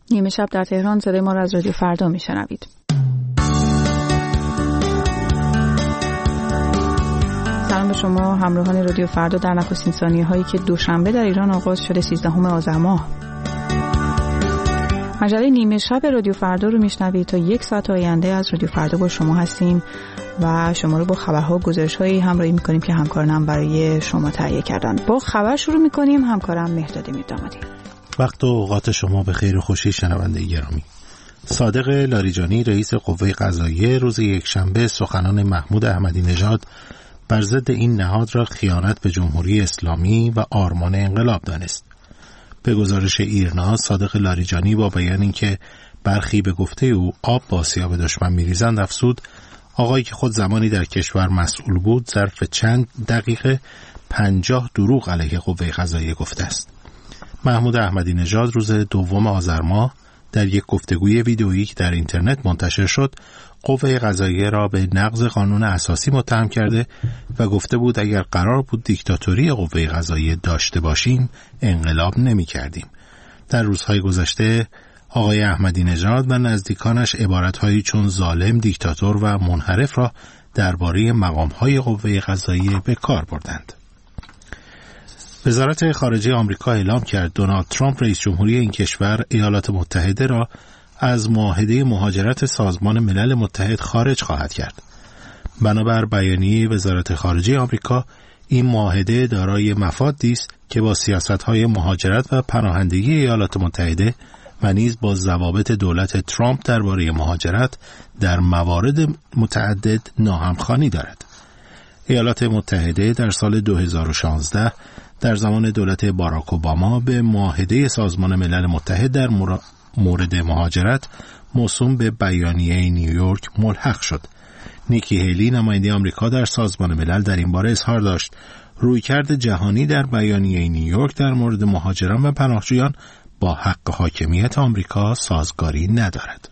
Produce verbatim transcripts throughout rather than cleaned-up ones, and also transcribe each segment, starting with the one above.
نیمه شب در تهران، صدای ما را از رادیو فردا میشنوید. سلام به شما همراهان رادیو فردا در نخستین ثانیه هایی که دوشنبه در ایران آغاز شده سیزدهم آذر ماه. مجله نیمه شب رادیو فردا رو میشنوید. تا یک ساعت آینده از رادیو فردا با شما هستیم و شما رو با خبرها و گزارش‌هایی همراهی می‌کنیم که همکارانم برای شما تهیه کردن. با خبر شروع می‌کنیم. همکارم مهداد میردامادی. وقت و اوقات شما به خیر و خوشی شنونده گرامی. صادق لاریجانی رئیس قوه قضاییه روز یکشنبه سخنان محمود احمدی نژاد بر ضد این نهاد را خیانت به جمهوری اسلامی و آرمان انقلاب دانست. به گزارش ایرنا، صادق لاریجانی با بیان اینکه برخی به گفته او آب با آسیاب دشمن می‌ریزند افزود آقایی که خود زمانی در کشور مسئول بود ظرف چند دقیقه پنجاه دروغ علیه قوه قضاییه گفته است. محمود احمدی نژاد روز دوم آذر ماه در یک گفتگوی ویدئویی که در اینترنت منتشر شد قوه قضاییه را به نقض قانون اساسی متهم کرده و گفته بود اگر قرار بود دیکتاتوری قوه قضاییه داشته باشیم انقلاب نمی کردیم. در روزهای گذشته آقای احمدی نژاد و نزدیکانش عبارتهایی چون ظالم، دیکتاتور و منحرف را درباره مقامهای قوه قضاییه به کار بردند. وزارت خارجه آمریکا اعلام کرد دونالد ترامپ رئیس جمهوری این کشور ایالات متحده را از معاهده مهاجرت سازمان ملل متحد خارج خواهد کرد. بنابر بیانیه وزارت خارجه آمریکا این معاهده دارای مفادی است که با سیاست‌های مهاجرت و پناهندگی ایالات متحده و نیز با ضوابط دولت ترامپ درباره مهاجرت در موارد متعدد ناهمخوانی دارد. ایالات متحده در سال دو هزار و شانزده در زمان دولت باراک اوباما به معاهده سازمان ملل متحد در مورد مهاجرت موسوم به بیانیه نیویورک ملحق شد. نیکی هیلی نماینده آمریکا در سازمان ملل در این باره اظهار داشت رویکرد جهانی در بیانیه نیویورک در مورد مهاجران و پناهجویان با حق حاکمیت آمریکا سازگاری ندارد.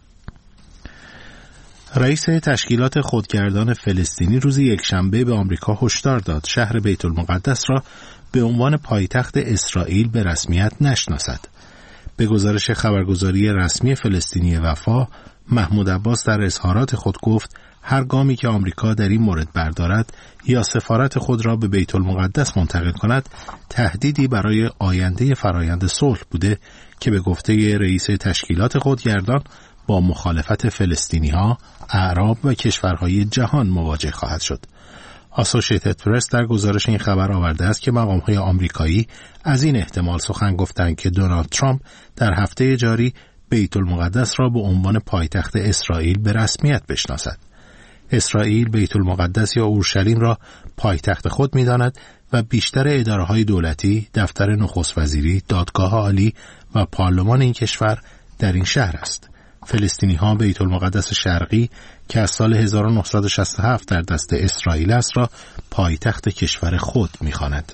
رئیس تشکیلات خودگردان فلسطینی روز یکشنبه به آمریکا هشدار داد شهر بیت المقدس را به عنوان پایتخت اسرائیل به رسمیت نشناسد. به گزارش خبرگزاری رسمی فلسطینی وفا، محمود عباس در اظهارات خود گفت هر گامی که آمریکا در این مورد بردارد یا سفارت خود را به بیت المقدس منتقل کند تهدیدی برای آینده فرایند صلح بوده که به گفته رئیس تشکیلات خودگردان با مخالفت فلسطینی‌ها، اعراب و کشورهای جهان مواجه خواهد شد. آسوشیتد پرس در گزارش این خبر آورده است که مقام‌های آمریکایی از این احتمال سخن گفتند که دونالد ترامپ در هفته جاری بیت المقدس را به عنوان پایتخت اسرائیل به رسمیت بشناسد. اسرائیل بیت المقدس یا اورشلیم را پایتخت خود می‌داند و بیشتر اداره‌های دولتی، دفتر نخست وزیری، دادگاه عالی و پارلمان این کشور در این شهر است. فلسطینی‌ها بیت المقدس شرقی که از سال هزار و نهصد و شصت و هفت در دست اسرائیل است را پایتخت کشور خود می‌خوانند.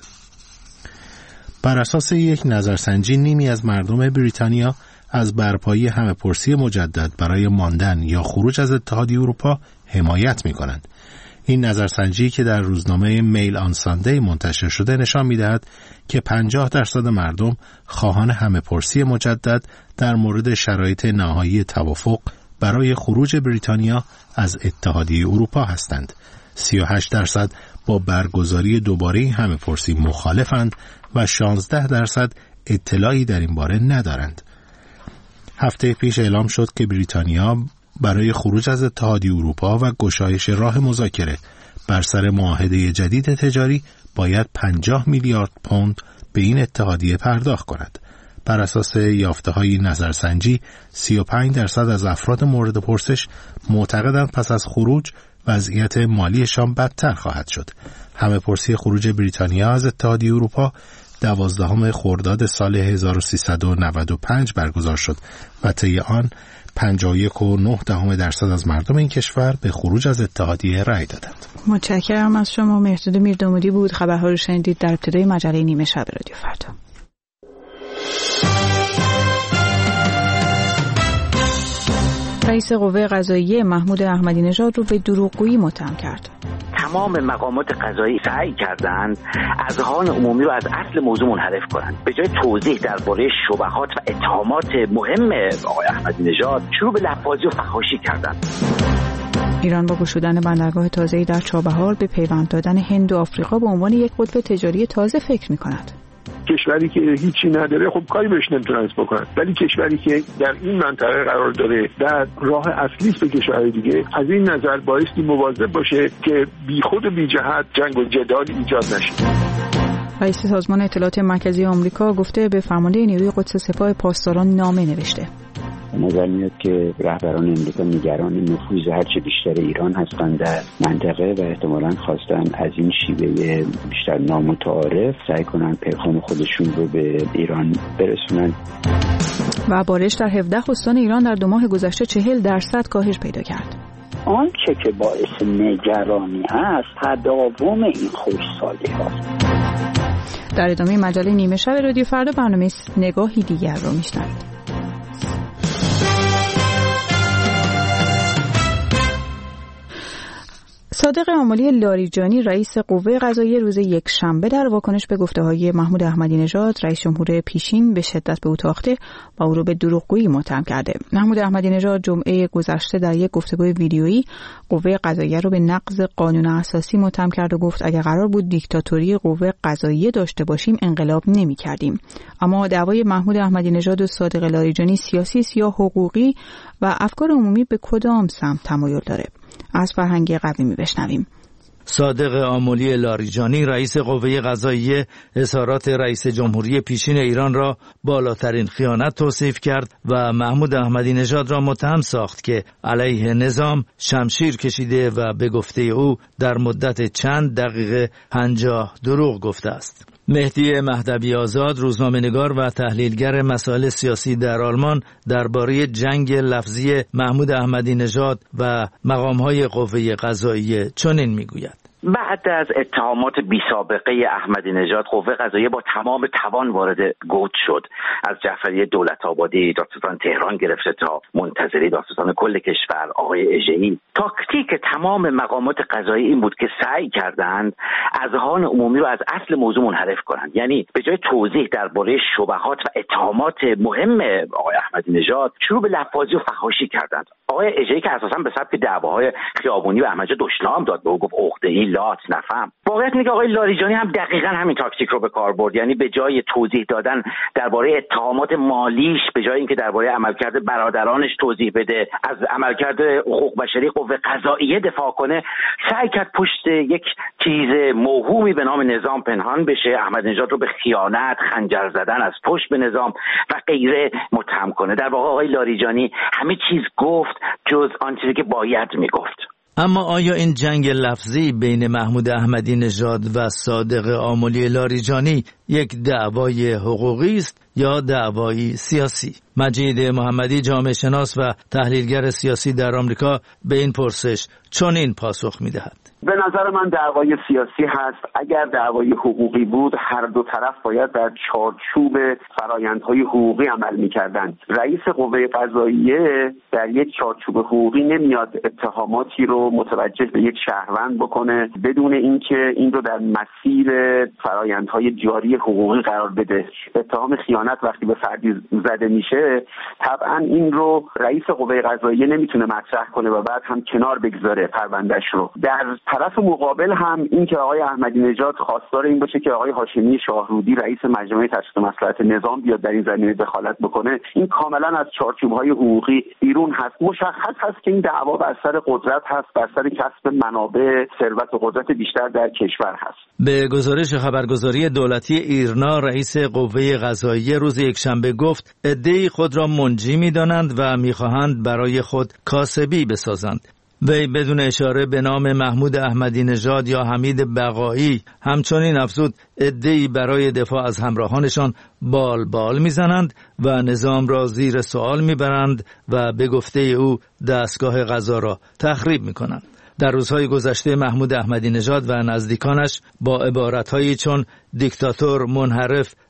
بر اساس یک نظرسنجی نیمی از مردم بریتانیا از برپایی همه‌پرسی مجدد برای ماندن یا خروج از اتحادیه اروپا حمایت می‌کنند. این نظرسنجی که در روزنامه میل آن ساندی منتشر شده نشان می‌دهد که پنجاه درصد مردم خواهان همه‌پرسی مجدد در مورد شرایط نهایی توافق برای خروج بریتانیا از اتحادیه اروپا هستند. سی و هشت درصد با برگزاری دوباره همه‌پرسی مخالفند و شانزده درصد اطلاعی در این باره ندارند. هفته پیش اعلام شد که بریتانیا برای خروج از اتحادیه اروپا و گشایش راه مذاکره بر سر معاهده جدید تجاری باید پنجاه میلیارد پوند به این اتحادیه پرداخت کند. بر اساس یافته‌های نظرسنجی سی و پنج درصد از افراد مورد پرسش معتقدند پس از خروج وضعیت مالیشان بدتر خواهد شد. همه‌پرسی خروج بریتانیا از اتحادیه اروپا دوازدهم خرداد سال هزار و سیصد و نود و پنج برگزار شد و طی آن پنجاه و یک و نه دهم درصد از مردم این کشور به خروج از اتحادیه رأی دادند. متشکرم از شما. مهداد میردامادی بود. خبرها رو شنیدید در ابتدای مجله نیمه شب رادیو فردا. رئیس قوه قضاییه محمود احمدی نژاد رو به دروغگویی متهم کرد. تمام تمام مقامات قضایی سعی کردند اذهان عمومی رو از اصل موضوع منحرف کنند. به جای توضیح درباره شبهات و اتهامات مهم آقای احمدی نژاد شروع به لفاظی و فحاشی کردند. ایران با گشودن بندرگاه تازه‌ای در چابهار به پیوند دادن هند و آفریقا به عنوان یک قطب تجاری تازه فکر می‌کند. کشوری که هیچی نداره خب کاری بهش نمیتونن بکنن، ولی کشوری که در این منطقه قرار داره در راه اصلی به کشورهای دیگه، از این نظر بایستی مواظب باشه که بیخود و بی جهت جنگ و جدال ایجاد نشه. رئیس سازمان اطلاعات مرکزی آمریکا گفته به فرمانده نیروی قدس سپاه پاسداران نامه نوشته. نظر میاد که رهبران امریکا نگران نفوذ هرچه بیشتر ایران هستند در منطقه و احتمالاً خواستن از این شیوه بیشتر نامتعارف سعی کنن پیغام خودشون رو به ایران برسونن. و بارش در هفده استان ایران در دو ماه گذشته چهل درصد کاهش پیدا کرد. آنچه که باعث نگرانی است تداوم این خشکسالی هاست. در ادامه مجله نیمه شب رادیو فردا برنامه نگاهی دیگر رو میشنوید. صادق آملی لاریجانی رئیس قوه قضاییه روز یک شنبه در واکنش به گفته‌های محمود احمدی نژاد رئیس جمهور پیشین به شدت به او تاخته و او را به دروغگویی متهم کرده. محمود احمدی نژاد جمعه گذشته در یک گفتگوی ویدیویی قوه قضاییه را به نقض قانون اساسی متهم کرد و گفت اگر قرار بود دیکتاتوری قوه قضاییه داشته باشیم انقلاب نمی‌کردیم. اما دعوای محمود احمدی نژاد و صادق لاریجانی سیاسی است یا حقوقی و افکار عمومی به کدام سمت تمایل داره؟ از فرهنگ قویمی بشنویم. صادق آملی لاریجانی رئیس قوه قضاییه اظهارات رئیس جمهوری پیشین ایران را بالاترین خیانت توصیف کرد و محمود احمدی نژاد را متهم ساخت که علیه نظام شمشیر کشیده و به گفته او در مدت چند دقیقه پنجاه دروغ گفته است. مهدی مهدوی آزاد روزنامه‌نگار و تحلیلگر مسائل سیاسی در آلمان درباره جنگ لفظی محمود احمدی نژاد و مقام‌های قوه قضاییه چنین می‌گوید: بعد از اتهامات بی سابقه احمدی نژاد قوه قضاییه با تمام توان وارد گوت شد. از جعفری دولت آبادی، دادستان تهران گرفته تا منتظری دادستان کل کشور آقای اژه‌ای، تاکتیک تمام مقامات قضایی این بود که سعی کردند اذهان عمومی رو از اصل موضوع منحرف کنند. یعنی به جای توضیح درباره شبهات و اتهامات مهم آقای احمدی نژاد شروع به لفاظی و فحاشی کردند. آقای اژه‌ای که اساساً به سبک دعواهای خیابونی و احمدی دشنام داد به او گفت عقده‌ای لات نفهم. واقعیت اینه که آقای لاریجانی هم دقیقاً همین تاکتیک رو به کار برد. یعنی به جای توضیح دادن درباره اتهامات مالیش، به جای اینکه درباره عملکرد برادرانش توضیح بده، از عملکرد حقوق بشری قوه قضاییه دفاع کنه، سعی کرد پشت یک چیز موهومی به نام نظام پنهان بشه، احمدی نژاد رو به خیانت، خنجر زدن از پشت به نظام و غیره متهم کنه. در واقع آقای لاریجانی همه چیز گفت جز آن چیزی که باید میگفت. اما آیا این جنگ لفظی بین محمود احمدی نژاد و صادق آملی لاریجانی یک دعوای حقوقی است یا دعوایی سیاسی؟ مجید محمدی جامعه شناس و تحلیلگر سیاسی در آمریکا به این پرسش چنین پاسخ می‌دهد: به نظر من دعوای سیاسی هست. اگر دعوای حقوقی بود هر دو طرف باید در چارچوب فرآیندهای حقوقی عمل می‌کردند. رئیس قوه قضاییه در یک چارچوب حقوقی نمیاد اتهاماتی رو متوجه به یک شهروند بکنه بدون اینکه این رو در مسیر فرآیندهای جاری حقوقی قرار بده. اتهام خیانت وقتی به فردی زده میشه طبعا این رو رئیس قوه قضاییه نمیتونه مطرح کنه و بعد هم کنار بگذاره پروندهش رو. در طرف مقابل هم این که آقای احمدی نژاد خواستار این باشه که آقای هاشمی شاهرودی رئیس مجمع تشخیص مصلحت نظام بیاد در این زمینه دخالت بکنه، این کاملا از چارچوب‌های حقوقی بیرون هست. مشخص هست که این دعوا بر سر قدرت هست، بر سر کسب منابع، ثروت و قدرت بیشتر در کشور هست. به گزارش خبرگزاری دولتی ایرنا رئیس قوه قضاییه روز یکشنبه گفت عده‌ای خود را منجی می‌دانند و می‌خواهند برای خود کاسبی بسازند. وی بدون اشاره به نام محمود احمدی نژاد یا حمید بقایی همچنین افزود عده‌ای برای دفاع از همراهانشان بال بال میزنند و نظام را زیر سوال میبرند و به گفته او دستگاه قضا را تخریب میکنند. در روزهای گذشته محمود احمدی نژاد و نزدیکانش با عبارتهایی چون دیکتاتور، منحرف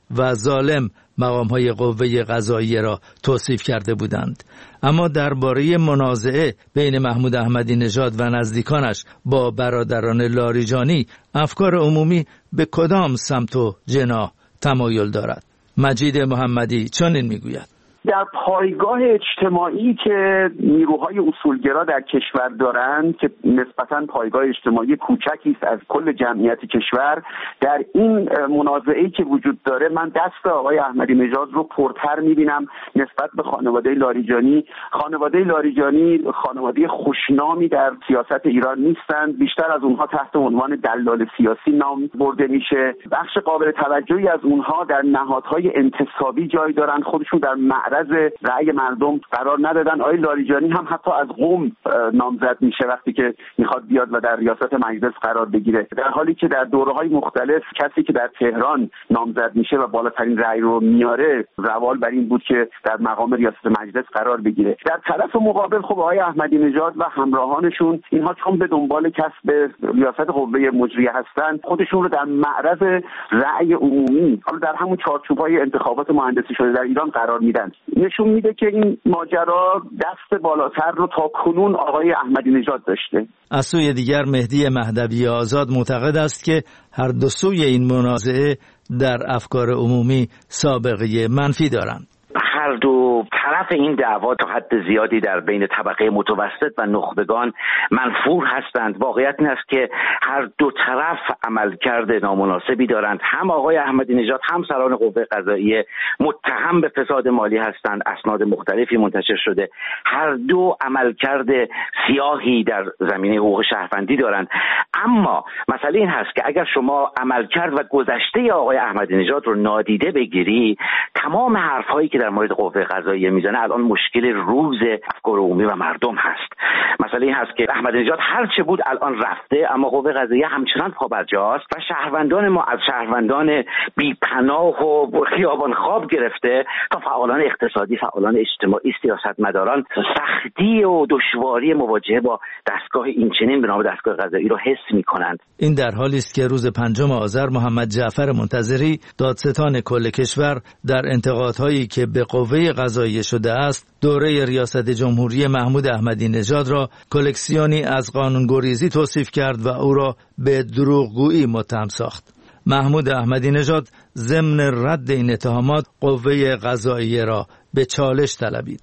و ظالم مقام‌های قوه قضاییه را توصیف کرده بودند. اما درباره منازعه بین محمود احمدی نژاد و نزدیکانش با برادران لاریجانی افکار عمومی به کدام سمت و جناح تمایل دارد؟ مجید محمدی چنین میگوید: در پایگاه اجتماعی که نیروهای اصولگرا در کشور دارند که نسبتاً پایگاه اجتماعی کوچکی است از کل جمعیت کشور، در این منازعه‌ای که وجود داره من دست آقای احمدی نژاد رو پرتر می‌بینم نسبت به خانواده لاریجانی. خانواده لاریجانی خانواده خوشنامی در سیاست ایران نیستند، بیشتر از اونها تحت عنوان دلال سیاسی نام برده میشه. بخش قابل توجهی از اونها در نهادهای انتصابی جای دارند، خودشون در معرض رأی مردم قرار ندادن. آقای لاریجانی هم حتی از قم نامزد میشه وقتی که میخواد بیاد و در ریاست مجلس قرار بگیره، در حالی که در دوره‌های مختلف کسی که در تهران نامزد میشه و بالاترین رأی رو میاره روال بر این بود که در مقام ریاست مجلس قرار بگیره. در طرف مقابل خب آقای احمدی نژاد و همراهانشون اینها چون به دنبال کسب ریاست قوه مجریه هستند، خودشون رو در معرض رأی عمومی، حالا در همون چارچوب‌های انتخابات مهندسی شده در ایران قرار میدن. نشون میده که این ماجرا دست بالاتر رو تا کنون آقای احمدی نژاد داشته. از سوی دیگر مهدی مهدوی آزاد معتقد است که هر دو سوی این منازعه در افکار عمومی سابقه منفی دارند. هر دو طرف این دعوا تا حد زیادی در بین طبقه متوسط و نخبگان منفور هستند. واقعیت این است که هر دو طرف عملکرد نامناسبی دارند. هم آقای احمدی نژاد هم سران قوه قضاییه متهم به فساد مالی هستند، اسناد مختلفی منتشر شده. هر دو عملکرد سیاهی در زمینه حقوق شهروندی دارند. اما مسئله این هست که اگر شما عملکرد و گذشته آقای احمدی نژاد رو نادیده بگیری، تمام حرفایی که در مورد قوه قضاییه میزنه الان مشکل روز افکار عمومی و مردم هست. مسئله این هست که احمدی نژاد هر چه بود الان رفته، اما قوه قضاییه همچنان پابرجاست و شهروندان ما از شهروندان بی‌پناه و خیابان خواب گرفته تا فعالان اقتصادی، فعالان اجتماعی، سیاستمداران سختی و دشواری مواجهه با دستگاه اینچنین به نام دستگاه قضایی رو حس می‌کنند. این در حالی است که روز پنجم آذر محمد جعفر منتظری دادستان کل کشور در انتقادهایی که به قوه قضاییه شده است دوره ریاست جمهوری محمود احمدی نژاد را کلکسیونی از قانونگریزی توصیف کرد و او را به دروغگویی متهم ساخت. محمود احمدی نژاد ضمن رد این اتهامات قوه قضاییه را به چالش طلبید.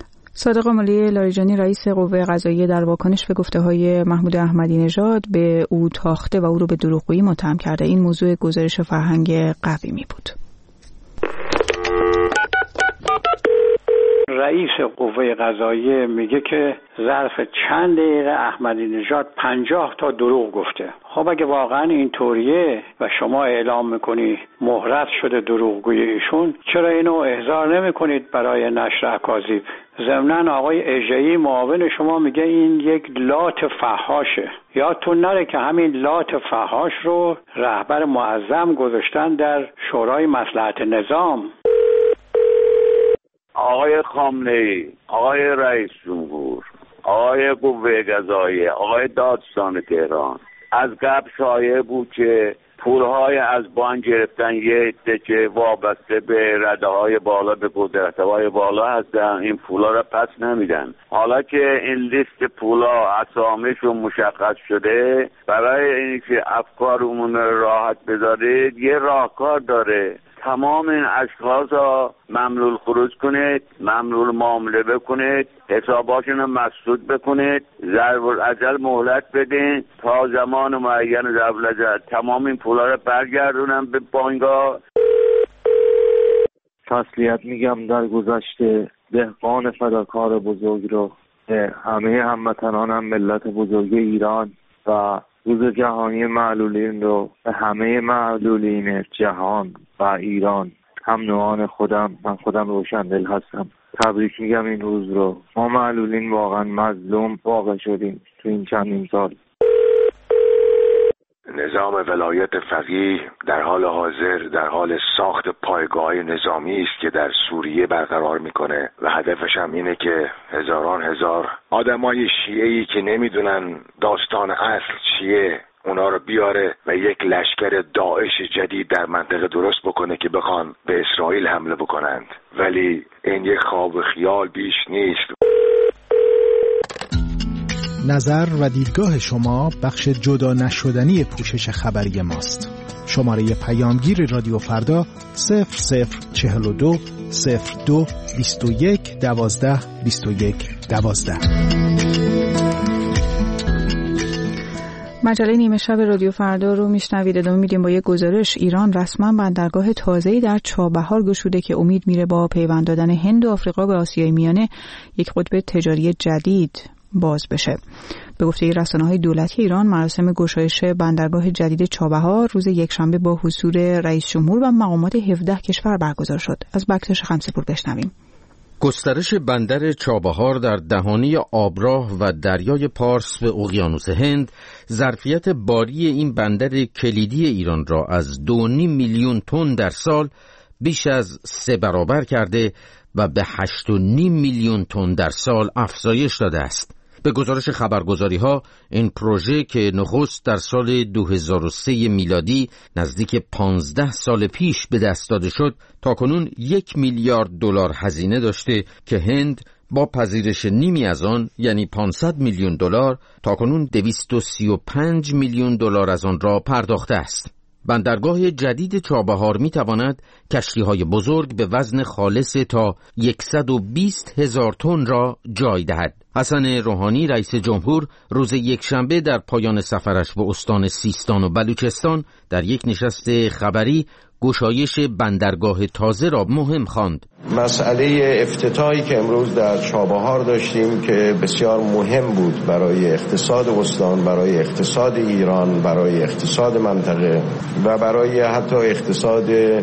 صادق مالی لاریجانی رئیس قوه قضاییه در واکنش به گفته‌های محمود احمدی نژاد به او تاخته و او را به دروغگویی متهم کرده. این موضوع گزارش فرهنگ قویمی بود. رئیس قوه قضاییه میگه که ظرف چند دقیقه احمدی نژاد پنجاه تا دروغ گفته. خب اگه واقعا این طوریه و شما اعلام میکنی مهرت شده دروغگویی ایشون، چرا اینو احضار نمیکنید برای نشر اکاذیب؟ ضمناً آقای اژه‌ای معاون شما میگه این یک لات فحاشه. یادتون نره که همین لات فحاش رو رهبر معظم گذاشتن در شورای مصلحت نظام. آقای خامنه‌ای، آقای رئیس جمهور، آقای قوه قضاییه، آقای دادستان تهران، از قبل شایع بود که پولهای از بانک گرفتن یه عده که وابسته به رده‌های بالا، به قدرت‌های بالا هستن، این پولا را پس نمیدن. حالا که این لیست پولا اسامیشون مشخص شده، برای اینکه افکار عمومی راحت بذارید یه راهکار داره. تمام این اشخاص را مملول خروج کنید، مملول معامله بکنید، حساباشون رو مسدود بکنید، ضرب الاجل مهلت بدین تا زمان معین ضرب الاجل تمام این پولا رو برگردونن به بانک‌ها. تسلیت میگم در گذشته دهقان فداکار بزرگ رو، همه هموطنانم ملت بزرگ ایران و روز جهانی معلولین رو به همه معلولین جهان و ایران، هم نوعان خودم، من خودم روشندل هستم، تبریک میگم این روز رو. ما معلولین واقعا مظلوم واقع شدیم تو این چندین سال. نظام ولایت فقیه در حال حاضر در حال ساخت پایگاه نظامی است که در سوریه برقرار میکنه و هدفش هم اینه که هزاران هزار آدمای شیعه‌ای که نمیدونن داستان اصل چیه، اونا رو بیاره و یک لشکر داعش جدید در منطقه درست بکنه که بخوان به اسرائیل حمله بکنند. ولی این یک خواب و خیال بیش نیست. نظر و دیدگاه شما بخش جدا نشدنی پوشش خبری ماست. شماره پیامگیر رادیو فردا صفر صفر چهل و دو صفر دو بیست و یک دوازده بیست و یک دوازده. مجله نیمه شب رادیو فردا رو میشنوید. ادامه میدیم با یک گزارش. ایران رسما بندرگاه تازه‌ای در چابهار گشوده که امید میره با پیوند دادن هند و آفریقا به آسیای میانه یک قطب تجاری جدید باز بشه. به گفته رسانه‌های دولتی ایران، مراسم گشایش بندرگاه جدید چابهار روز یکشنبه با حضور رئیس جمهور و مقامات هفده کشور برگزار شد. از بکتاش خمسه‌پور بشنویم. گسترش بندر چابهار در دهانی آبراه و دریای پارس به اقیانوس هند ظرفیت باری این بندر کلیدی ایران را از دو و نیم میلیون تن در سال بیش از سه برابر کرده و به هشت و نیم میلیون تن در سال افزایش داده است. به گزارش خبرگزاری‌ها، این پروژه که نخست در سال دو هزار و سه میلادی نزدیک پانزده سال پیش به دست داده شد، تاکنون یک میلیارد دلار هزینه داشته که هند با پذیرش نیمی از آن، یعنی پانصد میلیون دلار، تاکنون دویست و سی و پنج میلیون دلار از آن را پرداخته است. بندرگاه جدید چابهار می تواند کشتی‌های بزرگ به وزن خالص تا صد و بیست هزار تن را جای دهد. حسن روحانی رئیس جمهور روز یکشنبه در پایان سفرش به استان سیستان و بلوچستان در یک نشست خبری گشایش بندرگاه تازه را مهم خواند. مسئله افتتاحی که امروز در چابهار داشتیم که بسیار مهم بود برای اقتصاد استان، برای اقتصاد ایران، برای اقتصاد منطقه و برای حتی اقتصاد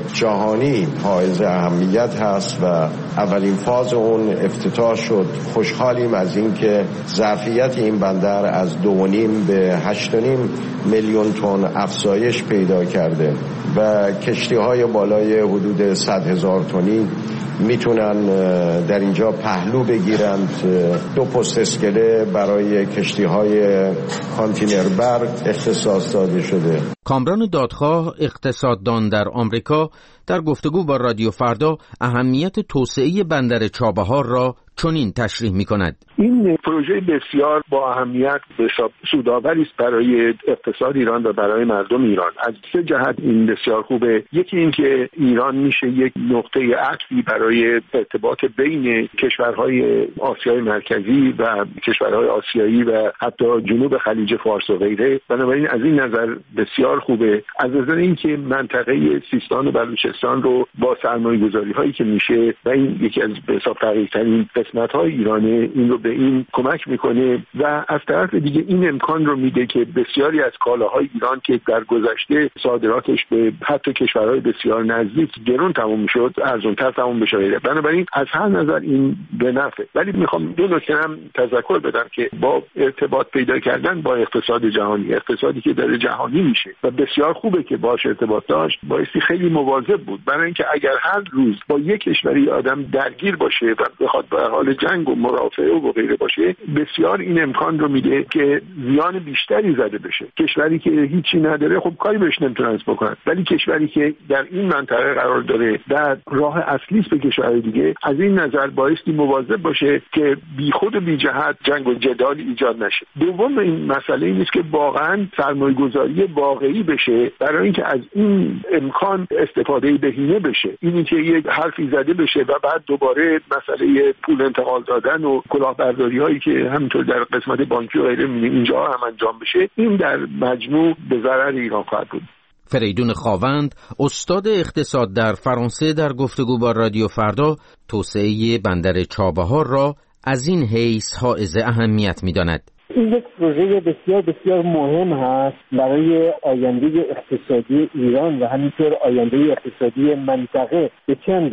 جهانی حائز اهمیت هست و اولین فاز اون افتتاح شد. خوشحالیم از اینکه ظرفیت این بندر از دو و نیم به هشت و نیم میلیون تن افزایش پیدا کرده و کشتی‌های بالای حدود صد هزار تنی میتونن در اینجا پهلو بگیرند. دو پست اسکله برای کشتی‌های کانتینر بر اختصاص داده شده. کامران دادخواه اقتصاددان در آمریکا در گفتگو با رادیو فردا اهمیت توسعه بندر چابهار را چنین تشریح می‌کند. این پروژه بسیار با اهمیت به حساب سودآوری است برای اقتصاد ایران و برای مردم ایران. از سه جهت این بسیار خوبه. یکی این که ایران میشه یک نقطه عطفی برای ارتباط بین کشورهای آسیای مرکزی و کشورهای آسیایی و حتی جنوب خلیج فارس و غیره. بنابراین از این نظر بسیار خوبه. از نظر اینکه منطقه سیستان و بلوچستان رو با سرمایه‌گذاری‌هایی که میشه و این یکی از به حساب فقیرترین قسمت‌های ایرانه، این رو به این کمک میکنه و از طرف دیگه این امکان رو میده که بسیاری از کالاهای ایران که در گذشته صادراتش به حتی کشورهای بسیار نزدیک گران تمام شد، ارزان‌تر تمام بشه. بنابراین از هر نظر این به نفعه. ولی میخوام دو نکته هم تذکر بدم که با ارتباط پیدا کردن با اقتصاد جهانی، اقتصادی که داره جهانی میشه و بسیار خوبه که باش ارتباط داشت، بایستی خیلی مواظب بود، برای اینکه اگر هر روز با یک کشوری آدم درگیر باشه و بخواد به حال جنگ و مرافعه و غیره باشه، بسیار این امکان رو میده که زیان بیشتری زده بشه. کشوری که هیچی نداره خب کاری بهش نمیتونن بکنن، ولی کشوری که در این منطقه قرار داره در راه اصلی است به کشورهای دیگه، از این نظر بایستی مواظب باشه که بیخود و بی جهت جنگ و جدال ایجاد نشه. دوم این مسئله این است که واقعا سرمایه‌گذاری واقعی بشه برای اینکه از این امکان استفاده بهینه بشه. اینی که یک حرفی زده بشه و بعد دوباره مسئله پول انتقال دادن و کلاهبرداری هایی که همینطور در قسمت بانکی و غیره اینجا هم انجام بشه، این در مجموع به ضرر ایران خواهد بود. فریدون خاوند استاد اقتصاد در فرانسه در گفتگو با رادیو فردا توسعه بندر چابهار را از این حیث حائز اهمیت می‌داند. این یک پروژه بسیار بسیار مهم هست برای آینده اقتصادی ایران و همینطور آینده اقتصادی منطقه. به چند دلیل؟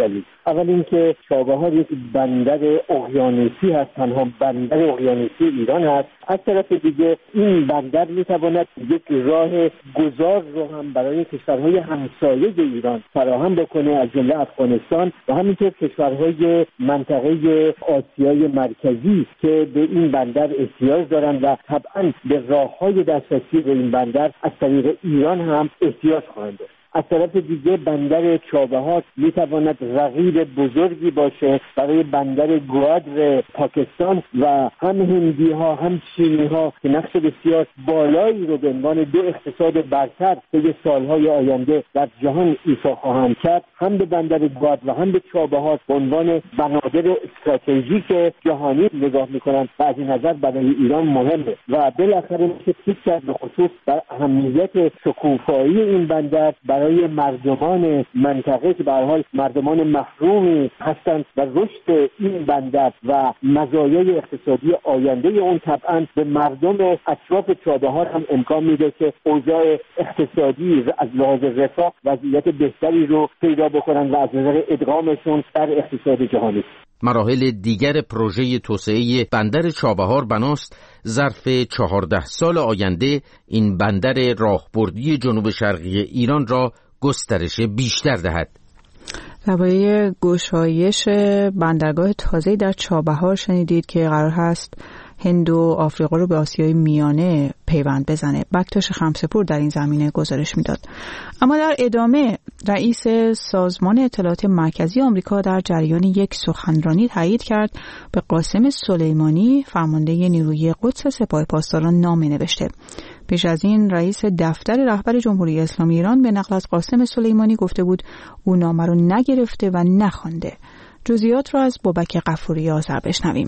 اول اینکه چابهار یک بندر اقیانوسی هست، تنها بندر اقیانوسی ایران هست. از طرف دیگه این بندر میتواند یک راه گذار رو هم برای کشورهای همسایه ایران فراهم بکنه، از جمله افغانستان و همینطور کشورهای منطقه آسیای مرکزی که به این بندر احتیاج دارند و طبعا به راههای دسترسی به این بندر از طریق ایران هم احتیاج خواهند داشت. از طرف دیگه بندر چابهار میتواند رقیب بزرگی باشه برای بندر گوادر پاکستان و هم هندی ها هم چینی ها که نقش بسیار بالایی رو به عنوان دو اقتصاد برتر به سالهای آینده در جهان ایفا خواهند کرد، هم به بندر گوادر و هم به چابهار به عنوان بنادر استراتژیک جهانی نگاه میکنند و از این نظر برای ایران مهمه. و بالاخره میشه فکر کرد به خصوص در اهمیت شکوفایی این بندر برای مردمان منطقه که به هر حال مردمان محرومی هستند و رشد این بندر و مزایای اقتصادی آینده اون طبعا به مردم اطراف چابهار هم امکان میده که اوضاع اقتصادی از لحاظ رفاه وضعیت بهتری رو پیدا بکنن و از نظر ادغامشون در اقتصاد جهانی. مراحل دیگر پروژه توسعه بندر چابهار بناست ظرف چهارده سال آینده این بندر راهبردی جنوب شرقی ایران را گسترش بیشتر دهد. درباره گشایش بندرگاه تازه‌ای در چابهار شنیدید که قرار هست هند و آفریقا رو به آسیای میانه پیوند بزنه. بکتاش خمسپور در این زمینه گزارش میداد. اما در ادامه رئیس سازمان اطلاعات مرکزی آمریکا در جریان یک سخنرانی تایید کرد به قاسم سلیمانی فرمانده نیروی قدس سپاه پاسداران نامه نوشته. پیش از این رئیس دفتر رهبر جمهوری اسلامی ایران به نقل از قاسم سلیمانی گفته بود او نامه رو نگرفته و نخوانده. جزئیات را از بابک غفوری آذر بشنویم.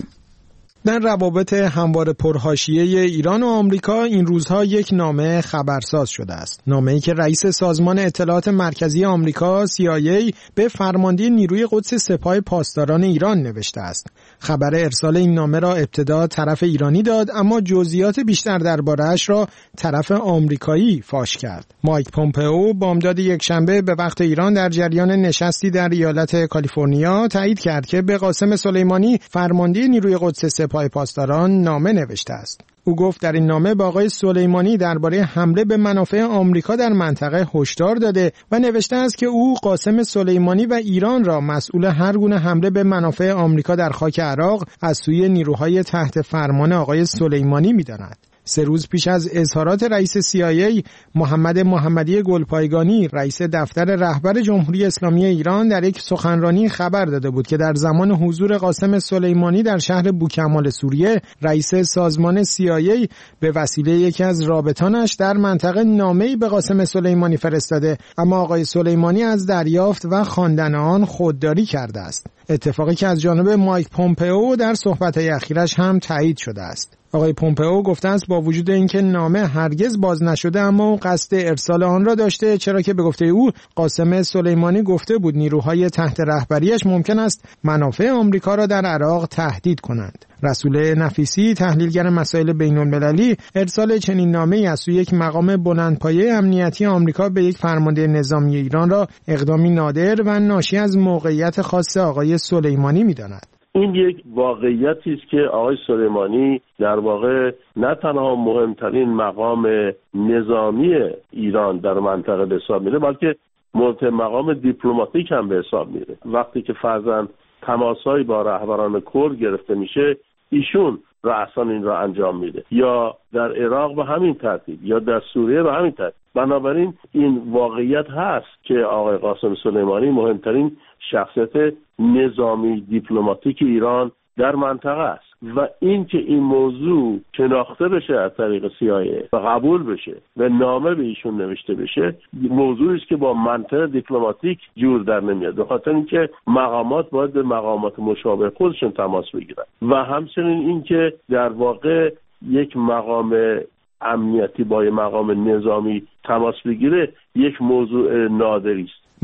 در روابط هموار پرحاشیه ایران و آمریکا این روزها یک نامه خبرساز شده است. نامه‌ای که رئیس سازمان اطلاعات مرکزی آمریکا سی آی ای به فرمانده نیروی قدس سپاه پاسداران ایران نوشته است. خبر ارسال این نامه را ابتدا طرف ایرانی داد، اما جزئیات بیشتر درباره‌اش را طرف آمریکایی فاش کرد. مایک پومپئو بامداد یکشنبه به وقت ایران در جریان نشستی در ایالت کالیفرنیا تایید کرد که به قاسم سلیمانی فرمانده نیروی قدس سپاه پاسداران نامه نوشته است. او گفت در این نامه با آقای سلیمانی درباره حمله به منافع آمریکا در منطقه هشدار داده و نوشته است که او قاسم سلیمانی و ایران را مسئول هر گونه حمله به منافع آمریکا در خاک عراق از سوی نیروهای تحت فرمان آقای سلیمانی می‌داند. سه روز پیش از اظهارات رئیس سی آی ای محمد محمدی گلپایگانی رئیس دفتر رهبر جمهوری اسلامی ایران در یک سخنرانی خبر داده بود که در زمان حضور قاسم سلیمانی در شهر بوکمال سوریه رئیس سازمان سی آی ای به وسیله یکی از رابطانش در منطقه نامه‌ای به قاسم سلیمانی فرستاده، اما آقای سلیمانی از دریافت و خواندن آن خودداری کرده است. اتفاقی که از جانب مایک پومپئو در صحبت‌های اخیرش هم تایید شده است. آقای پومپئو گفته است با وجود اینکه نامه هرگز باز نشده اما او قصد ارسال آن را داشته، چرا که به گفته او قاسم سلیمانی گفته بود نیروهای تحت رهبریش ممکن است منافع آمریکا را در عراق تهدید کنند. رسول نفیسی تحلیلگر مسائل بین‌المللی ارسال چنین نامه‌ای از سوی یک مقام بلندپایه امنیتی آمریکا به یک فرمانده نظامی ایران را اقدامی نادر و ناشی از موقعیت خاص آقای سلیمانی می‌داند. این یک واقعیتی است که آقای سلیمانی در واقع نه تنها مهمترین مقام نظامی ایران در منطقه به حساب میره، بلکه مهمترین مقام دیپلماتیک هم به حساب میره. وقتی که فرضاً تماسایی با رهبران کرد گرفته میشه، ایشون رأساً این را انجام میده، یا در عراق به همین ترتیب، یا در سوریه به همین ترتیب. بنابراین این واقعیت هست که آقای قاسم سلیمانی مهمترین شخصیت نظامی دیپلماتیک ایران در منطقه است و این که این موضوع شناخته بشه از طریق سی آی ای و قبول بشه و نامه به ایشون نوشته بشه، موضوعی است که با منطقه دیپلماتیک جور در نمیاد، به خاطر اینکه مقامات باید به مقامات مشابه خودشون تماس بگیرن و همچنین اینکه در واقع یک مقام امنیتی با یک مقام نظامی تماس بگیره یک موضوع نادری است.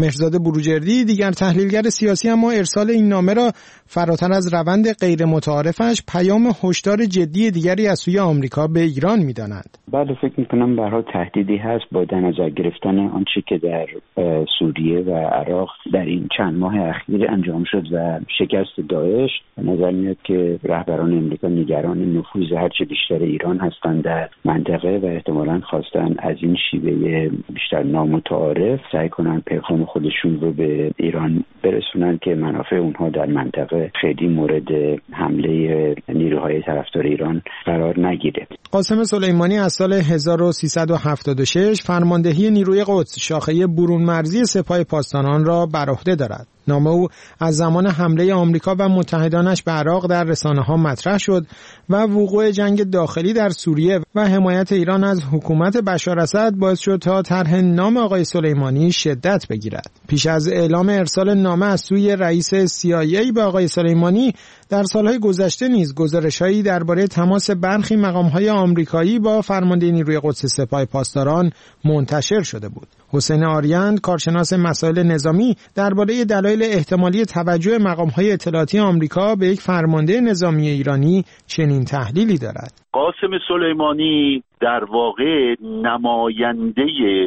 مهرزاد بروجردی دیگر تحلیلگر سیاسی اما ارسال این نامه را فراتر از روند غیر متعارفش پیام هشدار جدی دیگری از سوی آمریکا به ایران می‌دانند. بله فکر می‌کنم به هر حال تهدیدی هست با در نظر گرفتن آنچه که در سوریه و عراق در این چند ماه اخیر انجام شد و شکست داعش. به نظر میاد که رهبران امریکا نگران نفوذ هرچه بیشتر ایران هستند در منطقه و احتمالاً خواستن از این شیوه بیشتر نامتعارف سعی کنن پیغام خودشون رو به ایران برسونن که منافع اونها در منطقه خیلی مورد حمله نیروهای طرفدار ایران قرار نگیره. قاسم سلیمانی از سال هزار و سیصد و هفتاد و شش فرماندهی نیروی قدس شاخه برون مرزی سپاه پاسداران را بر عهده دارد. نامه او از زمان حمله آمریکا و متحدانش به عراق در رسانه‌ها مطرح شد و وقوع جنگ داخلی در سوریه و حمایت ایران از حکومت بشار اسد باعث شد تا طرح نام آقای سلیمانی شدت بگیرد. پیش از اعلام ارسال نامه از سوی رئیس سی آی ای به آقای سلیمانی در سالهای گذشته نیز گزارش‌هایی درباره تماس برخی مقام‌های آمریکایی با فرمانده نیروی قدس سپاه پاسداران منتشر شده بود. حسین آریند کارشناس مسائل نظامی درباره دلایل احتمالی توجه مقام‌های اطلاعاتی آمریکا به یک فرمانده نظامی ایرانی چنین تحلیلی دارد. قاسم سلیمانی در واقع نماینده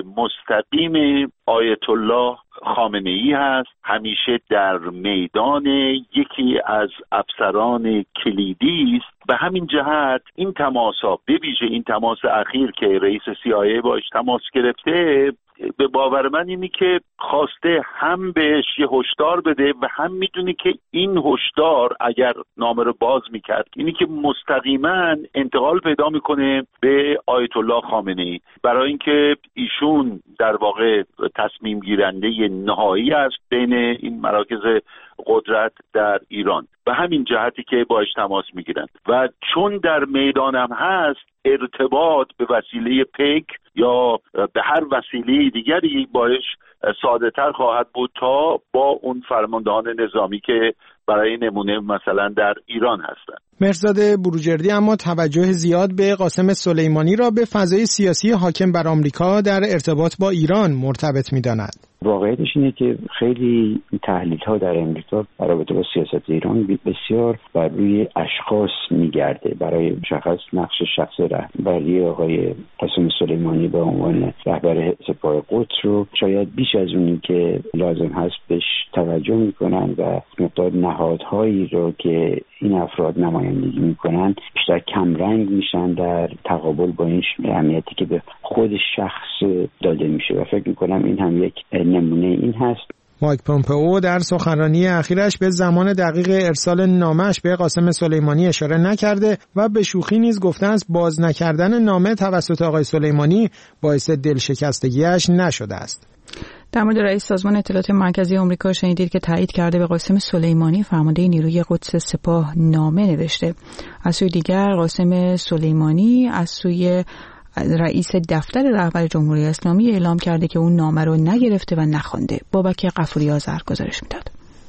مستقیم آیت الله خامنه‌ای هست. همیشه در میدان یکی از افسران کلیدی است. به همین جهت این تماس‌ها به ویژه این تماس اخیر که رئیس سی آی ای باش تماس گرفته به باور من اینی که خواسته هم بهش یه هشدار بده و هم میدونه که این هشدار اگر نامه رو باز میکرد اینی که مستقیما انتقال پیدا میکنه به آیت الله خامنه‌ای برای اینکه ایشون در واقع تصمیم گیرنده نهایی است بین این مراکز قدرت در ایران. به همین جهتی که باش تماس میگیرند و چون در میدانم هست ارتباط به وسیله پیک یا به هر وسیله دیگری باش ساده تر خواهد بود تا با اون فرماندهان نظامی که برای نمونه مثلا در ایران هستند. مهرزاد بروجردی اما توجه زیاد به قاسم سلیمانی را به فضای سیاسی حاکم بر آمریکا در ارتباط با ایران مرتبط می‌داند. واقعیتش اینه که خیلی تحلیل‌ها در امریکا در رابطه با سیاست ایران بسیار بر روی اشخاص می‌گرده. برای مشخص نقش شخص رهبری آقای قاسم سلیمانی به عنوان رهبر سپاه قدس رو شاید بیش از اونی که لازم هست بهش توجه می‌کنن و مقدار نهادهایی رو که این افراد نمایندگی می‌کنن بیشتر کمرنگ میشن در تقابل با این اهمیتی که به خود شخص داده میشه و فکر می‌کنم این هم یک نمونه این هست. مایک پومپئو در سخنرانی اخیرش به زمان دقیق ارسال نامه‌اش به قاسم سلیمانی اشاره نکرده و به شوخی نیز گفته است باز نکردن نامه توسط آقای سلیمانی باعث دلشکستگیش نشده است. در مورد رئیس سازمان اطلاعات مرکزی آمریکا شنیدید که تایید کرده به قاسم سلیمانی فرمانده نیروی قدس سپاه نامه نوشته. از سوی دیگر قاسم سلیمانی از سوی رئیس دفتر رهبر جمهوری اسلامی اعلام کرده که اون نامه رو نگرفته و نخونده. بابک غفوری آذر گزارش میداد.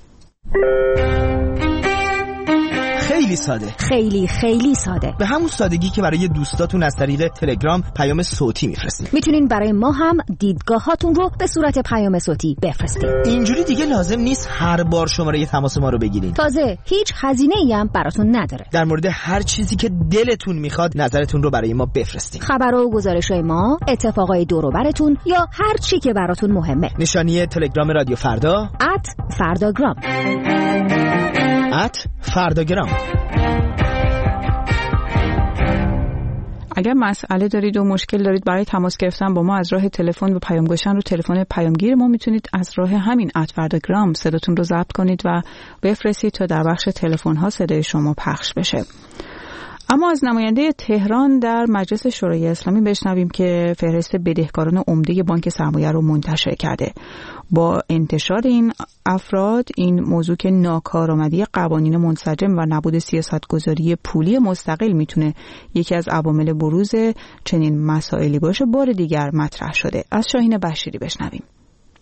خیلی ساده، خیلی خیلی ساده، به همون سادگی که برای دوستاتون از طریق تلگرام پیام صوتی میفرستید. میتونین برای ما هم دیدگاهاتون رو به صورت پیام صوتی بفرستید. اینجوری دیگه لازم نیست هر بار شماره تماس ما رو بگیرین. تازه هیچ هزینه‌ای هم براتون نداره. در مورد هر چیزی که دلتون میخواد نظرتون رو برای ما بفرستین. خبر و گزارش‌های ما، اتفاقای دور و براتون یا هر چی که براتون مهمه. نشانی تلگرام رادیو فردا ات فرداگرام ات فرداگرام. اگر مسئله دارید و مشکل دارید برای تماس گرفتن با ما از راه تلفن و پیام گوشن رو تلفن پیامگیر ما میتونید از راه همین ات فرداگرام صداتون رو ضبط کنید و بفرستید تا در بخش تلفن ها صدای شما پخش بشه. اما از نماینده تهران در مجلس شورای اسلامی بشنویم که فهرست بدهکاران عمده بانک سرمایه رو منتشر کرده. با انتشار این افراد این موضوع که ناکارآمدی قوانین منسجم و نبود سیاستگذاری پولی مستقل میتونه یکی از عوامل بروز چنین مسائلی باشه بار دیگر مطرح شده. از شاهین بشیری بشنویم.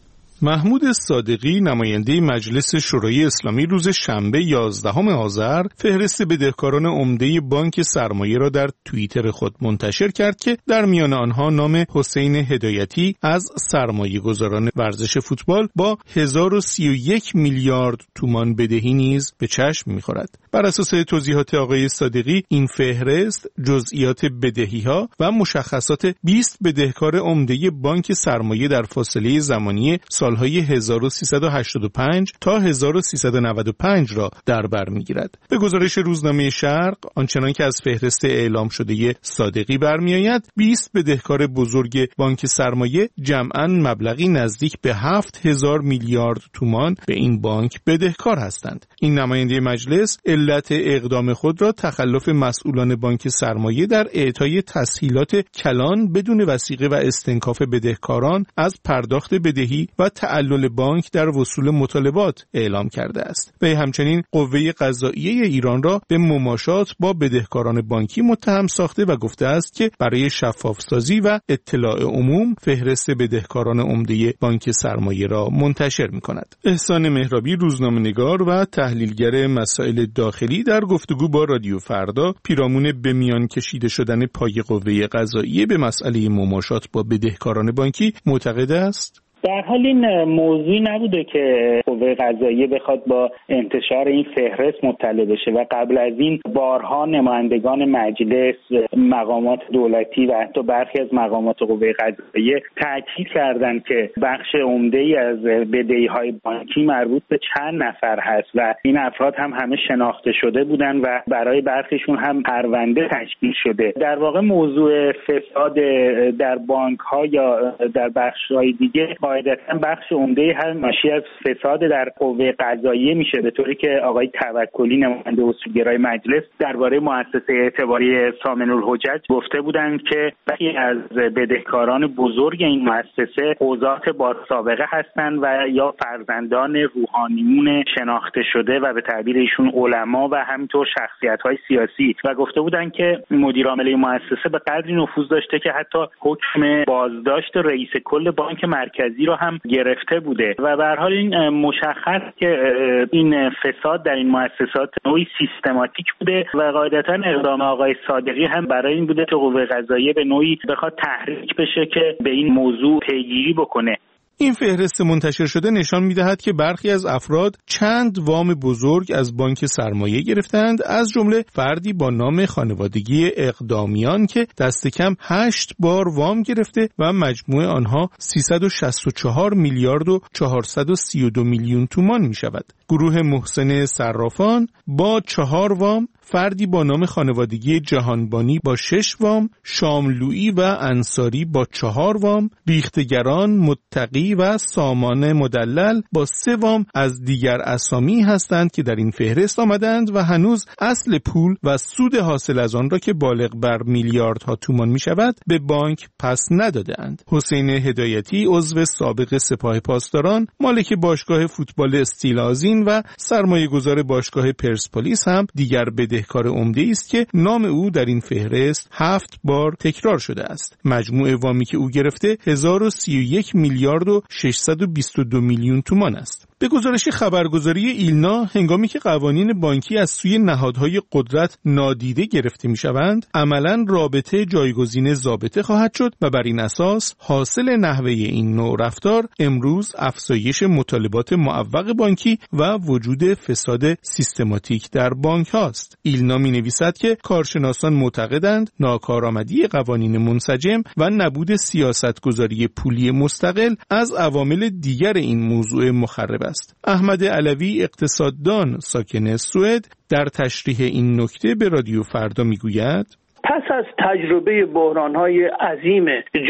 محمود صادقی نماینده مجلس شورای اسلامی روز شنبه یازدهم آذر فهرست بدهکاران عمده بانک سرمایه را در توییتر خود منتشر کرد که در میان آنها نام حسین هدایتی از سرمایه گذاران ورزش فوتبال با هزار و سی و یک میلیارد تومان بدهی نیز به چشم می‌خورد. بر اساس توضیحات آقای صادقی این فهرست جزئیات بدهی‌ها و مشخصات بیست بدهکار عمده بانک سرمایه در فاصله زمانی سالهای هزار و سیصد و هشتاد و پنج تا هزار و سیصد و نود و پنج را در بر می‌گیرد. به گزارش روزنامه شرق، آنچنان که از فهرست اعلام شده صادقی برمی‌آید، بیست بدهکار بزرگ بانک سرمایه جمعاً مبلغی نزدیک به هفت هزار میلیارد تومان به این بانک بدهکار هستند. این نماینده مجلس علت اقدام خود را تخلف مسئولان بانک سرمایه در اعطای تسهیلات کلان بدون وثیقه و استنکاف بدهکاران از پرداخت بدهی و تعلل بانک در وصول مطالبات اعلام کرده است. و همچنین قوه قضاییه ایران را به مماشات با بدهکاران بانکی متهم ساخته و گفته است که برای شفافسازی و اطلاع عموم فهرست بدهکاران عمده بانک سرمایه را منتشر می‌کند. احسان مهرابی، روزنامه‌نگار و تحلیلگر مسائل داخلی، در گفتگو با رادیو فردا پیرامون به میان کشیده شدن پای قوه قضاییه به مسئله مماشات با بدهکاران بانکی معتقد است در حال این موضوعی نبوده که قوه قضاییه بخواد با انتشار این فهرست مطلع بشه و قبل از این بارها نمایندگان مجلس، مقامات دولتی و حتی برخی از مقامات قوه قضاییه تاکید کردند که بخش عمده‌ای از بدهی‌های بانکی مربوط به چند نفر هست و این افراد هم همه شناخته شده بودن و برای برخیشون هم پرونده تشکیل شده. در واقع موضوع فساد در بانک‌ها یا در بخش‌های دیگه قاعدتاً بخش عمده هم ناشی از فساد در قوه قضاییه میشه، به طوری که آقای توکلی نماینده اصولگرای مجلس درباره مؤسسه اعتباری سامن الحجج گفته بودند که بخشی از بدهکاران بزرگ این مؤسسه قضات با سابقه هستند و یا فرزندان روحانیون شناخته شده و به تعبیر ایشون علما و همینطور شخصیت‌های سیاسی، و گفته بودند که مدیر عامل این مؤسسه به قدری نفوذ داشته که حتی حکم بازداشت رئیس کل بانک مرکزی رو هم گرفته بوده و به هر حال این مشخص که این فساد در این مؤسسات نوعی سیستماتیک بوده و قاعدتاً اقدام آقای صادقی هم برای این بوده که قوه قضاییه به نوعی بخواد تحریک بشه که به این موضوع پیگیری بکنه. این فهرست منتشر شده نشان می‌دهد که برخی از افراد چند وام بزرگ از بانک سرمایه گرفتند، از جمله فردی با نام خانوادگی اقدامیان که دست کم هشت بار وام گرفته و مجموع آنها سیصد و شصت و چهار میلیارد و چهارصد و سی و دو میلیون تومان می‌شود. گروه محسن صرافان با چهار وام، فردی با نام خانوادگی جهانبانی با شش وام، شاملویی و انصاری با چهار وام، ریختگران، متقی و سامان مدلل با سه وام از دیگر اسامی هستند که در این فهرست آمدند و هنوز اصل پول و سود حاصل از آن را که بالغ بر میلیاردها تومان می شود به بانک پس ندادند. حسین هدایتی، عضو سابق سپاه پاسداران، مالک باشگاه فوتبال استیل آذین و سرمایه گذار باشگاه پرسپولیس هم دیگر بدهکار عمده است که نام او در این فهرست هفت بار تکرار شده است. مجموع وامی که او گرفته هزار و سی و یک میلیارد و ششصد و بیست و دو میلیون تومان است. به گزارش خبرگزاری ایلنا، هنگامی که قوانین بانکی از سوی نهادهای قدرت نادیده گرفته می‌شوند، عملاً رابطه جایگزین ضابطه خواهد شد و بر این اساس حاصل نحوه این نوع رفتار امروز افزایش مطالبات معوق بانکی و وجود فساد سیستماتیک در بانک هاست. ایلنا می‌نویسد که کارشناسان معتقدند ناکارآمدی قوانین منسجم و نبود سیاستگذاری پولی مستقل از عوامل دیگر این موضوع مخرب است. احمد علوی، اقتصاددان ساکن سوئد، در تشریح این نکته به رادیو فردا میگوید: پس از تجربه بحران‌های عظیم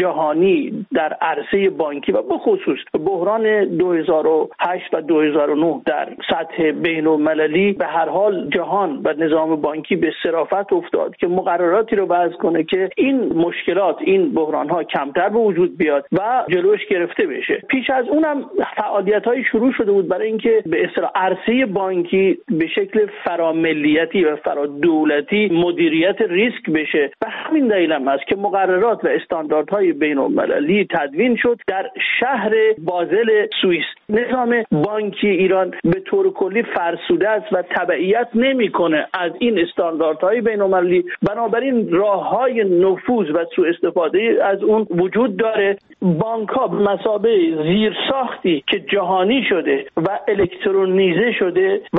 جهانی در عرصه بانکی و به خصوص بحران دو هزار و هشت و دو هزار و نه در سطح بین‌المللی، به هر حال جهان و نظام بانکی به صرافت افتاد که مقرراتی رو وضع کنه که این مشکلات، این بحران‌ها کمتر به وجود بیاد و جلوش گرفته بشه. پیش از اونم فعالیت‌های شروع شده بود برای اینکه به اصطلاح عرصه بانکی به شکل فراملیتی و فرادولتی مدیریت ریسک بشه. و همین دلیل هم هست که مقررات و استانداردهای بین‌المللی تدوین شد در شهر بازل سوئیس. نظام بانکی ایران به طور کلی فرسوده است و تبعیت نمیکنه از این استانداردهای بین‌المللی، بنابراین راههای نفوذ و سوء استفاده از اون وجود داره. بانک‌ها به مثابه زیرساختی که جهانی شده و الکترونیزه شده و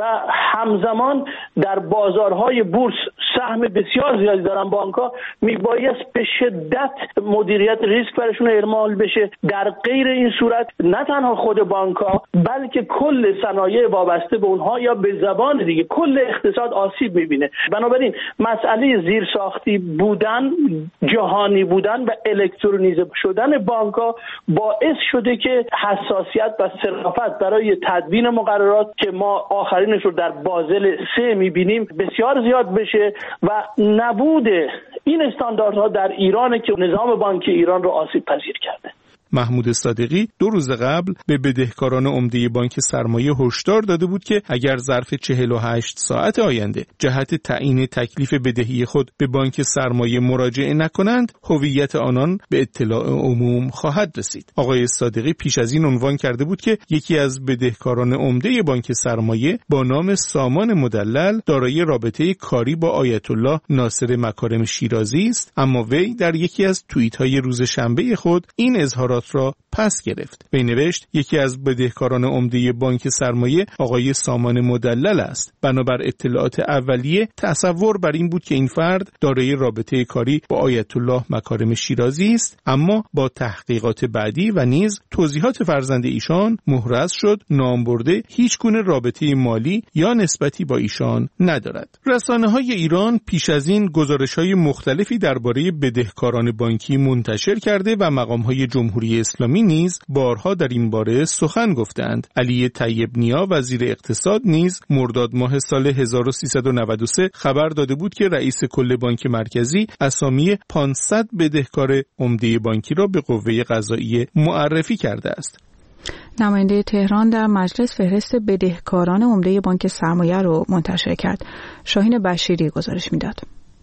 همزمان در بازارهای بورس سهم بسیار زیادی دارن، بانک‌ها میبایست به شدت مدیریت ریسک برشون اعمال بشه. در غیر این صورت نه تنها خود بانک‌ها بلکه کل صنایع وابسته به اونها یا به زبان دیگه کل اقتصاد آسیب میبینه. بنابراین مسئله زیرساختی بودن، جهانی بودن و الکترونیزه شدن بانک‌ها باعث شده که حساسیت و صرافت برای تدوین مقررات که ما آخرینش رو در بازل سه میبینیم بسیار زیاد بشه و نبود این استانداردها در ایران که نظام بانکی ایران رو آسیب پذیر کرده. محمود صادقی دو روز قبل به بدهکاران عمده بانک سرمایه هشدار داده بود که اگر ظرف چهل و هشت ساعت آینده جهت تعیین تکلیف بدهی خود به بانک سرمایه مراجعه نکنند، هویت آنان به اطلاع عموم خواهد رسید. آقای صادقی پیش از این عنوان کرده بود که یکی از بدهکاران عمده بانک سرمایه با نام سامان مدلل دارای رابطه کاری با آیت الله ناصر مکارم شیرازی است، اما وی در یکی از توییت‌های روز شنبه خود این اظهارات را پس گرفت. وی نوشت یکی از بدهکاران عمده بانک سرمایه آقای سامان مدلل است. بنابر اطلاعات اولیه تصور بر این بود که این فرد دارای رابطه کاری با آیت الله مکارم شیرازی است، اما با تحقیقات بعدی و نیز توضیحات فرزند ایشان محرز شد نامبرده هیچ گونه رابطه مالی یا نسبتی با ایشان ندارد. رسانه‌های ایران پیش از این گزارش‌های مختلفی درباره بدهکاران بانکی منتشر کرده و مقام‌های جمهوری اسلامی نیز بارها در این باره سخن گفتند. علی طیب نیا وزیر اقتصاد نیز مرداد ماه سال هزار و سیصد و نود و سه خبر داده بود که رئیس کل بانک مرکزی اسامی پانصد بدهکار عمده بانکی را به قوه قضاییه معرفی کرده است. نماینده تهران در مجلس فهرست بدهکاران عمده بانک سرمایه رو منتشر کرد. شاهین بشیری گزارش میداد.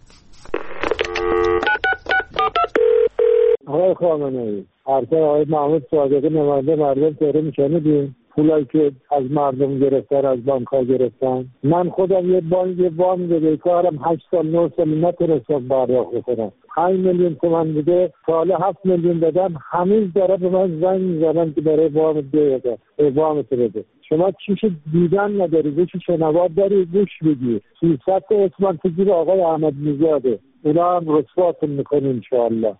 آقای خامنه‌ای، حرف آقای محمود صادقی نماینده مردم تهران میشنیدیم، پولایی که از مردم گرفتن، از بانک ها گرفتن. من خودم یه بانک یه وام بدهکارم هشت سال نه سال نتونستم پرداخت کنم. پنج میلیون تومان دیگه سال هفت میلیون دادم، هنوز داره به من زنگ میزنن که برای وام بده، وام بده. شما چیش دیدن نداری، گوش شنوار داری، گوش بگیر. سیاست اسمان فکر آقای احمد نژاده، اونا هم رسواتون میکنه انشاءالله.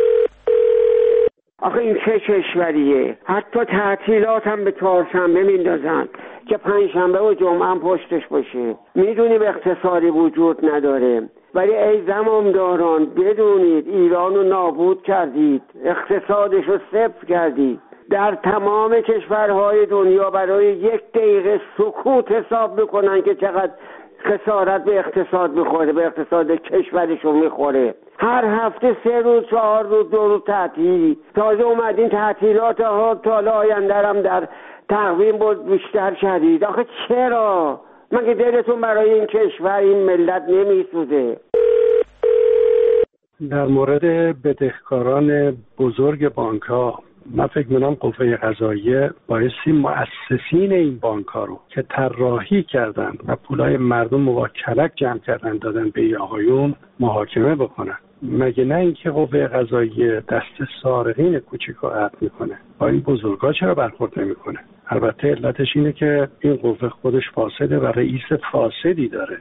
آخه این چه کشوریه؟ حتی تعطیلات هم به چهارشنبه میندازن که پنجشنبه و جمعه هم پشتش باشه. میدونیم اقتصادی وجود نداره، ولی ای زمامداران بدونید ایران رو نابود کردید، اقتصادش رو صفر کردید. در تمام کشورهای دنیا برای یک دقیقه سکوت حساب میکنن که چقدر خسارت به اقتصاد میخوره، به اقتصاد کشورشون میخوره. هر هفته سه روز چهار روز دو روز تعطیل، تازه اومدین تعطیلات ها تا آینده هم در تقویم بود بیشتر شدید. آخه چرا؟ مگه دلتون برای این کشور این ملت نمیسوزه؟ در مورد بدهکاران بزرگ بانک ها، من فکر می‌کنم قوه قضاییه بایستی مؤسسین این بانک ها رو که طراحی کردن و پولای مردم موکلک جمع کردن دادن به این آقایون محاکمه بکنن. مگه نه اینکه قوه قضاییه دست سارقین کوچیک رو عقد میکنه، با این بزرگا چرا برخورد نمیکنه؟ البته علتش اینه که این قوه خودش فاسده و رئیس فاسدی داره.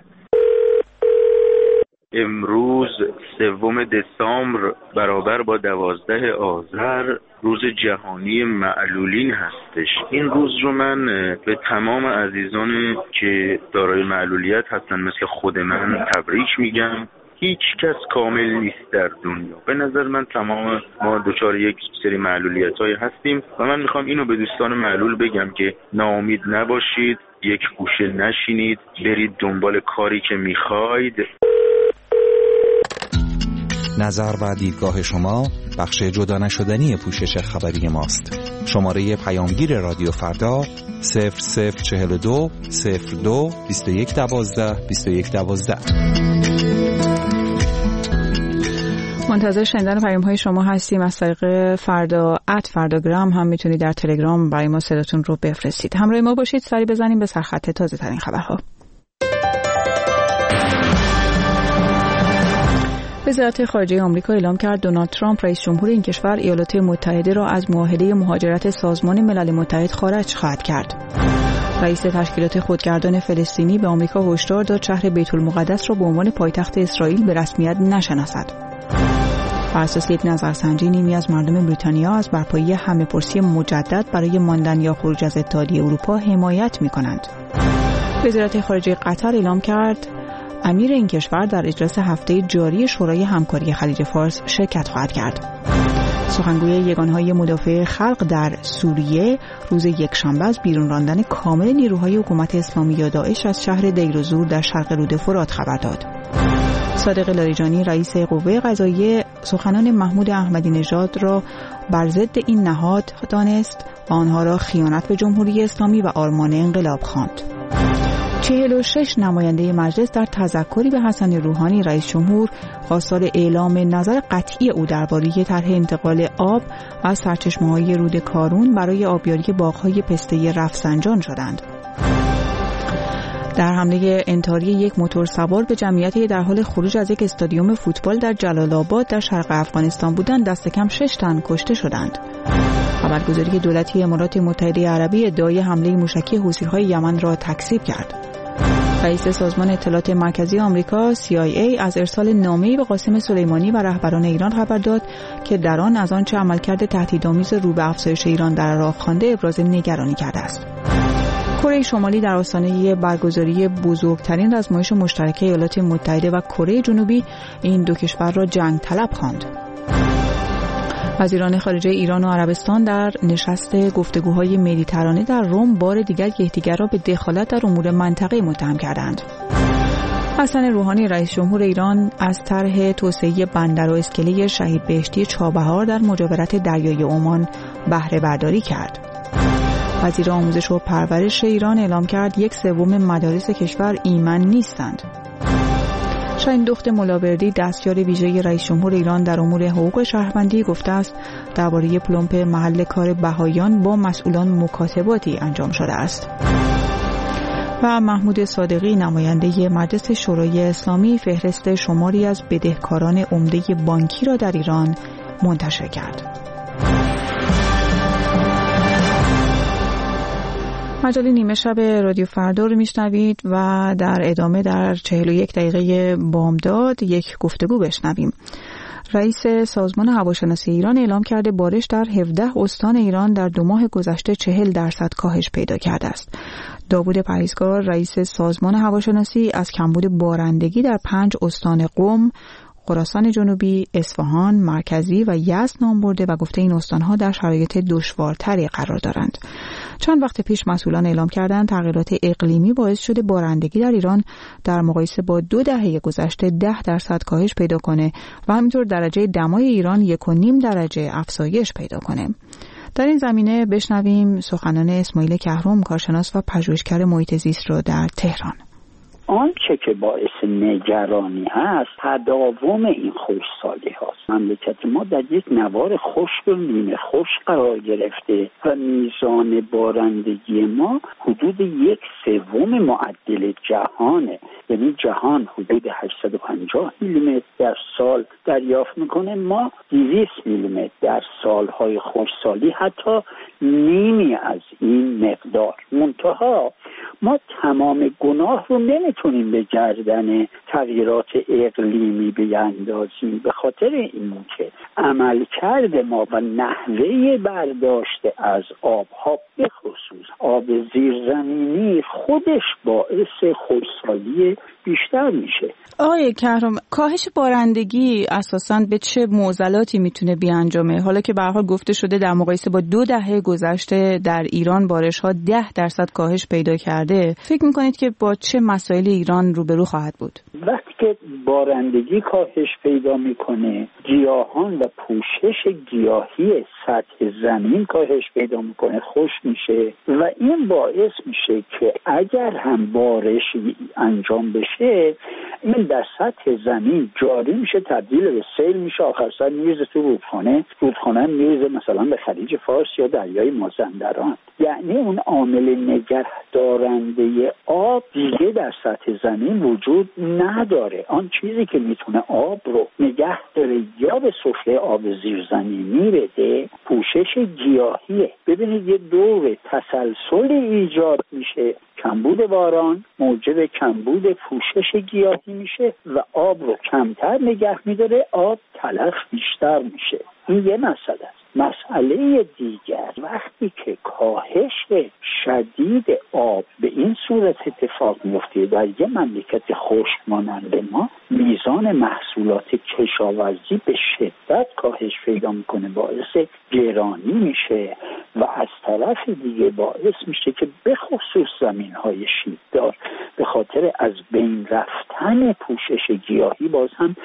امروز سوم دسامبر برابر با دوازده آذر روز جهانی معلولین هستش. این روز رو من به تمام عزیزان که دارای معلولیت هستن مثل خود من تبریک میگم. هیچ کس کامل نیست در دنیا. به نظر من تمام ما دچار یک سری معلولیت‌های هستیم و من میخوام اینو به دوستان معلول بگم که ناامید نباشید، یک گوشه نشینید، برید دنبال کاری که میخواید. نظر و دیدگاه شما بخش جدا نشدنی پوشش خبری ماست. شماره پیامگیر رادیو فردا صفر صفر چهل و دو صفر دو بیست و یک دوازده بیست و یک دوازده. منتظر شنیدن پیام های شما هستیم. از طریق فردا ات فرداگرام هم میتونید در تلگرام برای ما صداتون رو بفرستید. همراه ما باشید. سری بزنیم به سرخط تازه ترین خبرها. وزارت خارجه آمریکا اعلام کرد دونالد ترامپ رئیس جمهور این کشور ایالات متحده را از معاهده مهاجرت سازمان ملل متحد خارج خواهد کرد. رئیس تشکیلات خودگردان فلسطینی به آمریکا هشدار داد شهر بیت المقدس را به عنوان پایتخت اسرائیل به رسمیت نشناسد. بر اساس یک نظرسنجی نیمی از مردم بریتانیا از برپایی همه‌پرسی مجدد برای ماندن یا خروج از اتحادیه اروپا حمایت می‌کنند. وزارت خارجه قطر اعلام کرد امیر این کشور در اجلاس هفته جاری شورای همکاری خلیج فارس شرکت خواهد کرد. سخنگوی یگانهای مدافع خلق در سوریه روز یکشنبه از بیرون راندن کامل نیروهای حکومت اسلامی یا داعش از شهر دیر و زور در شرق رود فرات خبر داد. صادق لاریجانی رئیس قوه قضاییه سخنان محمود احمدی نژاد را بر ضد این نهاد دانست و آنها را خیانت به جمهوری اسلامی و آرمان انقلاب خواند. چهل و شش نماینده مجلس در تذکری به حسن روحانی رئیس جمهور خواستار اعلام نظر قطعی او درباره طرح انتقال آب از سرچشمه‌های رود کارون برای آبیاری باغ‌های پسته رفسنجان شدند. در حمله انتحاری یک موتور سوار به جمعیتی در حال خروج از یک استادیوم فوتبال در جلال آباد در شرق افغانستان بودند دست کم شش تن کشته شدند. خبرگزاری دولتی امارات متحده عربی ادعای حمله موشکی حوثی‌های یمن را تکذیب کرد. رئیس سازمان اطلاعات مرکزی آمریکا سی آی ای از ارسال نامه‌ای به قاسم سلیمانی و رهبران ایران خبر داد که در آن از آنچه عملکرد تهدیدآمیز رو به افزایش ایران در راه خوانده ابراز نگرانی کرده است. کره شمالی در آستانه برگزاری بزرگترین رزمایش مشترک ایالات متحده و کره جنوبی این دو کشور را جنگ طلب خواند. وزیران خارجه ایران و عربستان در نشست گفتگوهای مدیترانه در روم بار دیگر یکدیگر را به دخالت در امور منطقه متهم کردند. حسن روحانی رئیس جمهور ایران از طرح توسعه بندر و اسکله شهید بهشتی چابهار در مجاورت دریای عمان بهره برداری کرد. وزیر آموزش و پرورش ایران اعلام کرد یک سوم مدارس کشور ایمن نیستند. شاهین دخت ملاوردی دستیار ویژه رئیس جمهور ایران در امور حقوق شهروندی گفته است درباره پلمپ محل کار بهاییان با مسئولان مکاتباتی انجام شده است. و محمود صادقی نماینده مجلس شورای اسلامی فهرست شماری از بدهکاران عمده بانکی را در ایران منتشر کرد. مجله نیمه شب رادیو فردا رو میشنوید و در ادامه در چهل و یک دقیقه بامداد یک گفتگو بشنویم. رئیس سازمان هواشناسی ایران اعلام کرده بارش در هفده استان ایران در دو ماه گذشته چهل درصد کاهش پیدا کرده است. داوود پرهیزگار رئیس سازمان هواشناسی از کمبود بارندگی در پنج استان قم، خراسان جنوبی، اصفهان، مرکزی و یزد نام برده و گفته این استانها در شرایط دشوارتری قرار دارند. چند وقت پیش مسئولان اعلام کردند تغییرات اقلیمی باعث شده بارندگی در ایران در مقایسه با دو دهه گذشته ده درصد کاهش پیدا کنه و همینطور درجه دمای ایران یک و نیم درجه افزایش پیدا کنه. در این زمینه بشنویم سخنان اسماعیل کهرم، کارشناس و پژوهشگر محیط زیست را در تهران. آنچه که باعث نگرانی هست تداوم این خشکسالی هاست. مملکت ما در یک نوار خشک و نیمه خشک قرار گرفته و میزان بارندگی ما حدود یک سوم معدل جهانه. یعنی جهان حدود هشتصد و پنجاه میلیمتر در سال دریافت میکنه، ما دویست میلیمتر در سالهای خشکسالی حتی نیمی از این مقدار. منتها ما تمام گناه رو نمیتونیم به گردن تغییرات اقلیمی بیاندازیم، به خاطر اینکه عملکرد ما و نحوه برداشت از آبها به خصوص آب زیرزمینی خودش باعث خشکسالی بیشتر میشه. آقای کهرم، کاهش بارندگی اساساً به چه معضلاتی میتونه بیانجامه؟ حالا که به هر حال گفته شده در مقایسه با دو دهه گذشته در ایران بارش‌ها ده درصد کاهش پیدا کرده، فکر میکنید که با چه مسائلی ایران روبرو خواهد بود؟ وقتی که بارندگی کاهش پیدا میکنه، گیاهان و پوشش گیاهی سطح زمین کاهش پیدا میکنه، خشک میشه و این باعث میشه که اگر هم بارش انجام بشه این در سطح زمین جاری میشه، تبدیل به سیل میشه، آخر سر میرزه تو رودخانه، رودخانه میرزه مثلا به خلیج فارس یا دریای مازندران. یعنی اون عامل نگهدارنده آب دیگه در سطح زمین وجود نداره. آن چیزی که میتونه آب رو نگه داره یا به سفره آب زیرزمینی بده پوشش گیاهیه. ببینید یه دور تسلسلی ایجاد میشه، کمبود باران موجب کمبود پوشش گیاهی میشه و آب رو کمتر نگه میداره، آب تلف بیشتر میشه. این یه مسئله است. مسئله دیگر وقتی که کاهش شدید آب به این صورت اتفاق میفته در یه مملکت خشک مانند ما، میزان محصولات کشاورزی به شدت کاهش پیدا میکنه، باعث گرانی میشه و از طرف دیگه باعث میشه که به خصوص زمینهای شیبدار به خاطر از بین رفتن پوشش گیاهی باز هم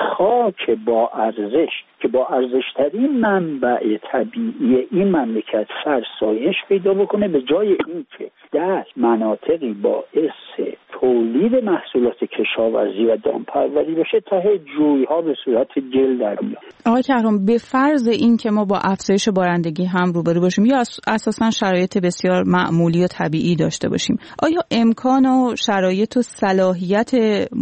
خاک با ارزش که با ارزشترین منبع طبیعی این مملکت فرسایش پیدا بکنه، به جای اینکه در مناطقی باعث تولید محصولات کشاورزی و دامپروری بشه تا جوی‌ها به صورت گل در میاد. آقای کهرم، به فرض این که ما با افزایش بارندگی هم روبرو باشیم یا اساساً شرایط بسیار معمولی و طبیعی داشته باشیم، آیا امکان و شرایط و صلاحیت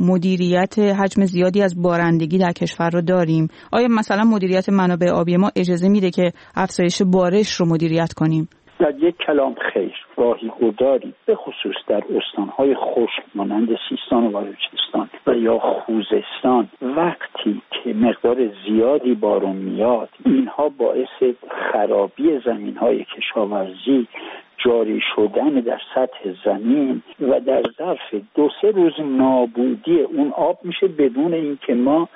مدیریت حجم زیادی از بارندگی در کشور رو داریم؟ آیا مثلا مدیریت منابع آبی ما اجازه میده که افزایش بارش رو مدیریت کنیم؟ در یک کلام خیر، راهی گذاری به خصوص در استانهای خشک مانند سیستان و بلوچستان و یا خوزستان وقتی که مقدار زیادی بارون میاد، اینها باعث خرابی زمینهای کشاورزی، جاری شدن در سطح زمین و در ظرف دو سه روز نابودی اون آب میشه بدون اینکه ما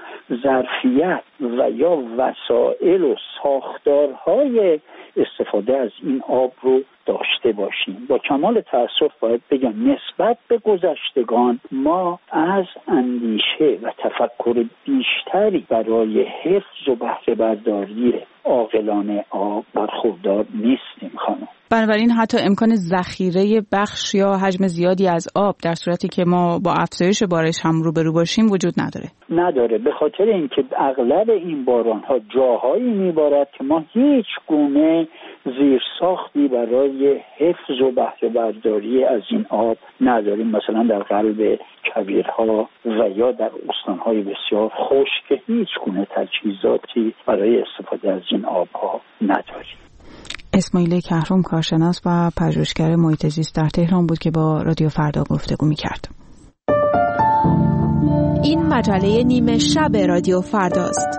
ظرفیت و یا وسایل و ساختارهای استفاده از این آب رو داشته باشیم. با کمال تأسف باید بگم نسبت به گذشتگان ما از اندیشه و تفکر بیشتری برای حفظ و بهره برداری عاقلانه آب برخوردار نیستیم خانم. بنابراین حتی امکان ذخیره بخش یا حجم زیادی از آب در صورتی که ما با افزایش بارش هم روبرو باشیم وجود نداره. نداره به خاطر اینکه اغلب این باران‌ها جاهایی میبارد که ما هیچ گونه زیرساختی برای حفظ و بهره برداری از این آب نداریم، مثلا در قلب کویرها و یا در استان‌های بسیار خشک که هیچ گونه تجهیزاتی برای استفاده از این آب‌ها نداریم. اسماعیل کهرم کارشناس و پژوهشگر محیط زیست در تهران بود که با رادیو فردا گفتگو می‌کرد. این مجله نیمه شب رادیو فرداست.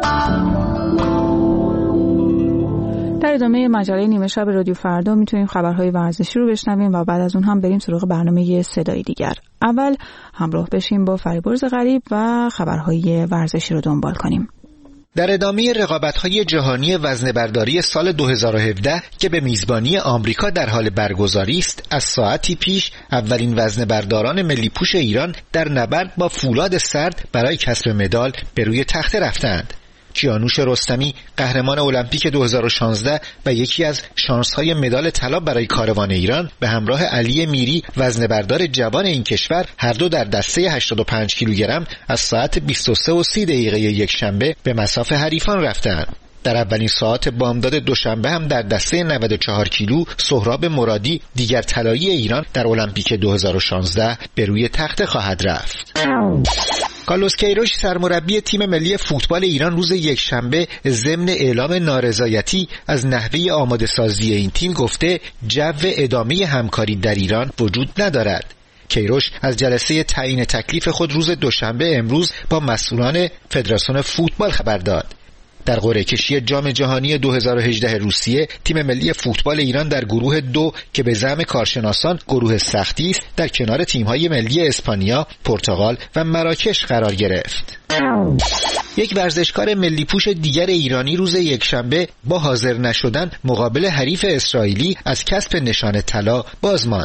در ادامه مجله نیمه شب رادیو فردا میتونیم خبرهای ورزشی رو بشنویم و بعد از اون هم بریم سراغ برنامه صدایی دیگر. اول همراه بشیم با فریبرز غریب و خبرهای ورزشی رو دنبال کنیم. در ادامه رقابت‌های جهانی وزنه‌برداری سال دو هزار و هفده که به میزبانی آمریکا در حال برگزاری است، از ساعتی پیش اولین وزنه‌برداران ملی پوش ایران در نبرد با فولاد سرد برای کسب مدال به روی تخته رفتند. کیانوش رستمی قهرمان المپیک دو هزار و شانزده و یکی از شانس‌های مدال طلا برای کاروان ایران به همراه علی میری وزنه‌بردار جوان این کشور هر دو در دسته هشتاد و پنج کیلوگرم از ساعت بیست و سه و سی دقیقه یک شنبه به مصاف حریفان رفتند. در اولین ساعت بامداد دوشنبه هم در دسته نود و چهار کیلو سهراب مرادی دیگر طلایی ایران در المپیک دو هزار و شانزده به روی تخته خواهد رفت. کارلوس کیروش سرمربی تیم ملی فوتبال ایران روز یکشنبه ضمن اعلام نارضایتی از نحوه آماده سازی این تیم گفته جو ادامه همکاری در ایران وجود ندارد. کیروش از جلسه تعیین تکلیف خود روز دوشنبه امروز با مسئولان فدراسیون فوتبال خبر داد. در قرعه کشی جام جهانی دو هزار و هجده روسیه تیم ملی فوتبال ایران در گروه دو که به زعم کارشناسان گروه سختی است در کنار تیم‌های ملی اسپانیا، پرتغال و مراکش قرار گرفت. یک ورزشکار ملی پوش دیگر ایرانی روز یکشنبه با حاضر نشدن مقابل حریف اسرائیلی از کسب نشان طلا باز ماند.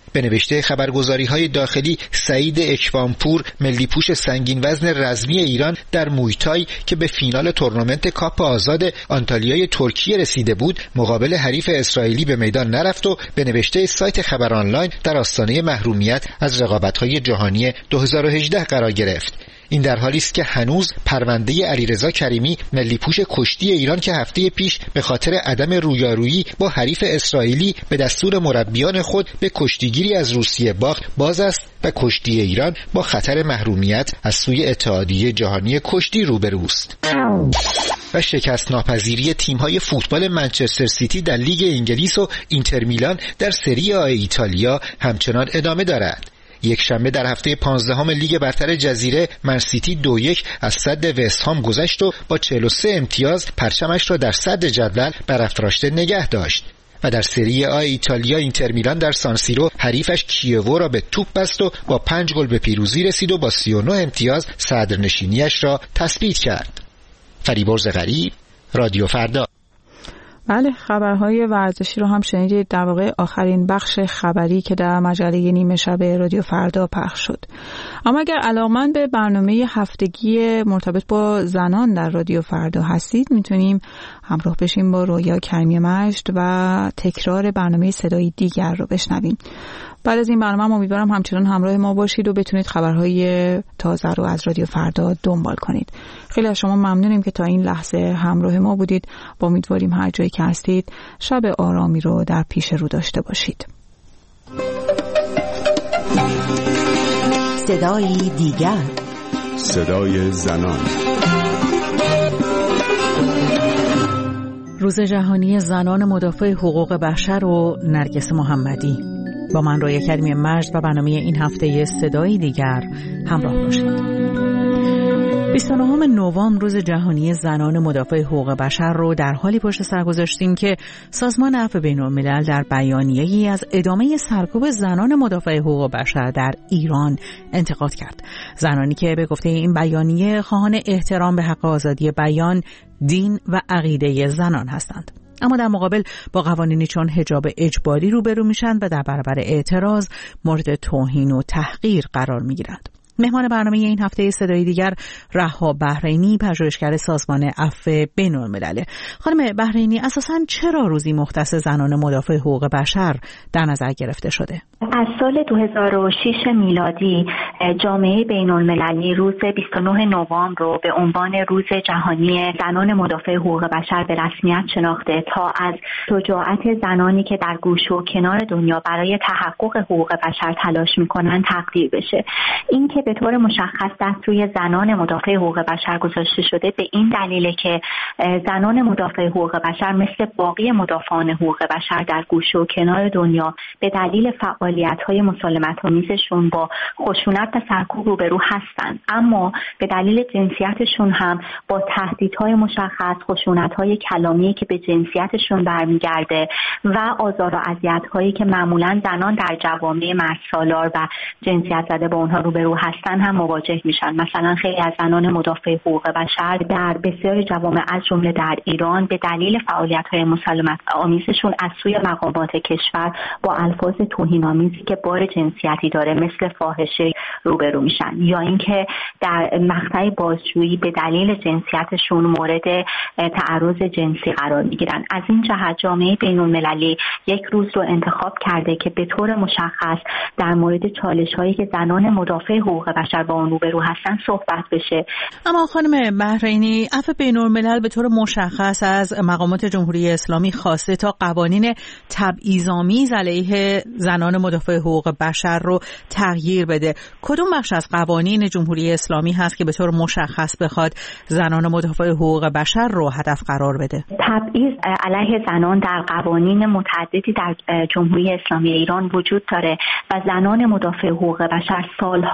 به نوشته خبرگزاری‌های داخلی، سعید اکبانپور ملی‌پوش سنگین وزن رزمی ایران در مویتای که به فینال تورنمنت کاپ آزاد آنتالیای ترکیه رسیده بود، مقابل حریف اسرائیلی به میدان نرفت و به نوشته سایت خبر آنلاین در آستانه محرومیت از رقابت‌های جهانی دو هزار و هجده قرار گرفت. این در حالی است که هنوز پرونده علیرضا کریمی ملی‌پوش کشتی ایران که هفته پیش به خاطر عدم رویارویی با حریف اسرائیلی به دستور مربیان خود به کشتیگیری از روسیه باخت باز است و کشتی ایران با خطر محرومیت از سوی اتحادیه جهانی کشتی روبروست. و شکست ناپذیری تیم‌های فوتبال منچستر سیتی در لیگ انگلیس و اینتر میلان در سری آ ایتالیا همچنان ادامه دارد. یک شنبه در هفته پانزدهم لیگ برتر جزیره منسیتی دو یک از صد وستهام گذشت و با چهل و سه امتیاز پرچمش را در صدر جدول برافراشته نگه داشت. و در سری آ ایتالیا اینتر میلان در سانسیرو حریفش کیوو را به توپ بست و با پنج گل به پیروزی رسید و با سی و نه امتیاز صدرنشینیش را تثبیت کرد. فریبرز غریب، رادیو فردا. بله، خبرهای ورزشی رو هم شنیدید. در واقع آخرین بخش خبری که در مجله نیمه شب رادیو فردا پخش شد. اما اگر علاقه‌مند به برنامه هفتگی مرتبط با زنان در رادیو فردا هستید، میتونیم همراه بشیم با رویا کریمی مجد و تکرار برنامه صدای دیگر رو بشنویم. بعد از این برنامه امیدوارم همچنان همراه ما باشید و بتونید خبرهای تازه رو از رادیو فردا دنبال کنید. خیلی از شما ممنونیم که تا این لحظه همراه ما بودید. با امیدواریم هر جایی که هستید شب آرامی رو در پیش رو داشته باشید. صدای دیگر، صدای زنان. روز جهانی زنان مدافع حقوق بشر و نرگس محمدی. با من رویا کریمی مجد و برنامه این هفته صدای دیگر همراه باشید. بیست و نهم نوامبر روز جهانی زنان مدافع حقوق بشر رو در حالی پشت سر گذاشتیم که سازمان عفو بین‌الملل در بیانیه‌ای از ادامه سرکوب زنان مدافع حقوق بشر در ایران انتقاد کرد. زنانی که به گفته این بیانیه خواهان احترام به حق آزادی بیان، دین و عقیده زنان هستند. اما در مقابل با قوانینی چون حجاب اجباری روبرو میشن و در برابر اعتراض مورد توهین و تحقیر قرار میگیرند. مهمان برنامه این هفته صدای دیگر رهاب بحرینی، پژوهشگر سازمان عفو بین‌الملل. خانم بحرینی، اساساً چرا روزی مختص زنان مدافع حقوق بشر در نظر گرفته شده؟ از سال دو هزار و شش میلادی جامعه بین‌المللی روز بیست و نه نوامبر رو به عنوان روز جهانی زنان مدافع حقوق بشر به رسمیت شناخته تا از شجاعت زنانی که در گوش و کنار دنیا برای تحقق حقوق بشر تلاش می‌کنند تقدیر بشه. این که به طور مشخص دست روی زنان مدافع حقوق بشر گذاشته شده به این دلیله که زنان مدافع حقوق بشر مثل باقی مدافعان حقوق بشر در گوش و کنار دنیا به دلیل فعالیت‌های مسالمت‌آمیزشون با خشونت و سرکوب روبرو هستند، اما به دلیل جنسیتشون هم با تهدیدهای مشخص، خشونت‌های کلامی که به جنسیتشون برمیگرده و آزار و اذیت‌هایی که معمولاً زنان در جوامع مردسالار و جنسیت زده با اونها روبرو هستن هم مواجه میشن. مثلا خیلی از زنان مدافع حقوق بشر در بسیاری جوامع از جمله در ایران به دلیل فعالیت‌های مسالمت آمیزشون از سوی مقامات کشور با الفاظ توهین‌آمیزی که بار جنسیتی داره مثل فاحشه روبرو میشن، یا اینکه در مقطع بازجویی به دلیل جنسیتشون مورد تعرض جنسی قرار میگیرن. از این جهت جامعه بین‌المللی یک روز رو انتخاب کرده که به طور مشخص در مورد چالش‌هایی که زنان مدافع حقوق بشر با اون روبرو هستن صحبت بشه. اما خانم بحرینی، عفو بین‌الملل به طور مشخص از مقامات جمهوری اسلامی خواسته تا قوانین تبعیض‌آمیز علیه زنان مدافع حقوق بشر رو تغییر بده. کدوم بخش از قوانین جمهوری اسلامی هست که به طور مشخص بخواد زنان مدافع حقوق بشر رو هدف قرار بده؟ تبعیض علیه زنان در قوانین متعددی در جمهوری اسلامی ایران وجود داره و زنان مدافع حقوق بشر سال‌هاست که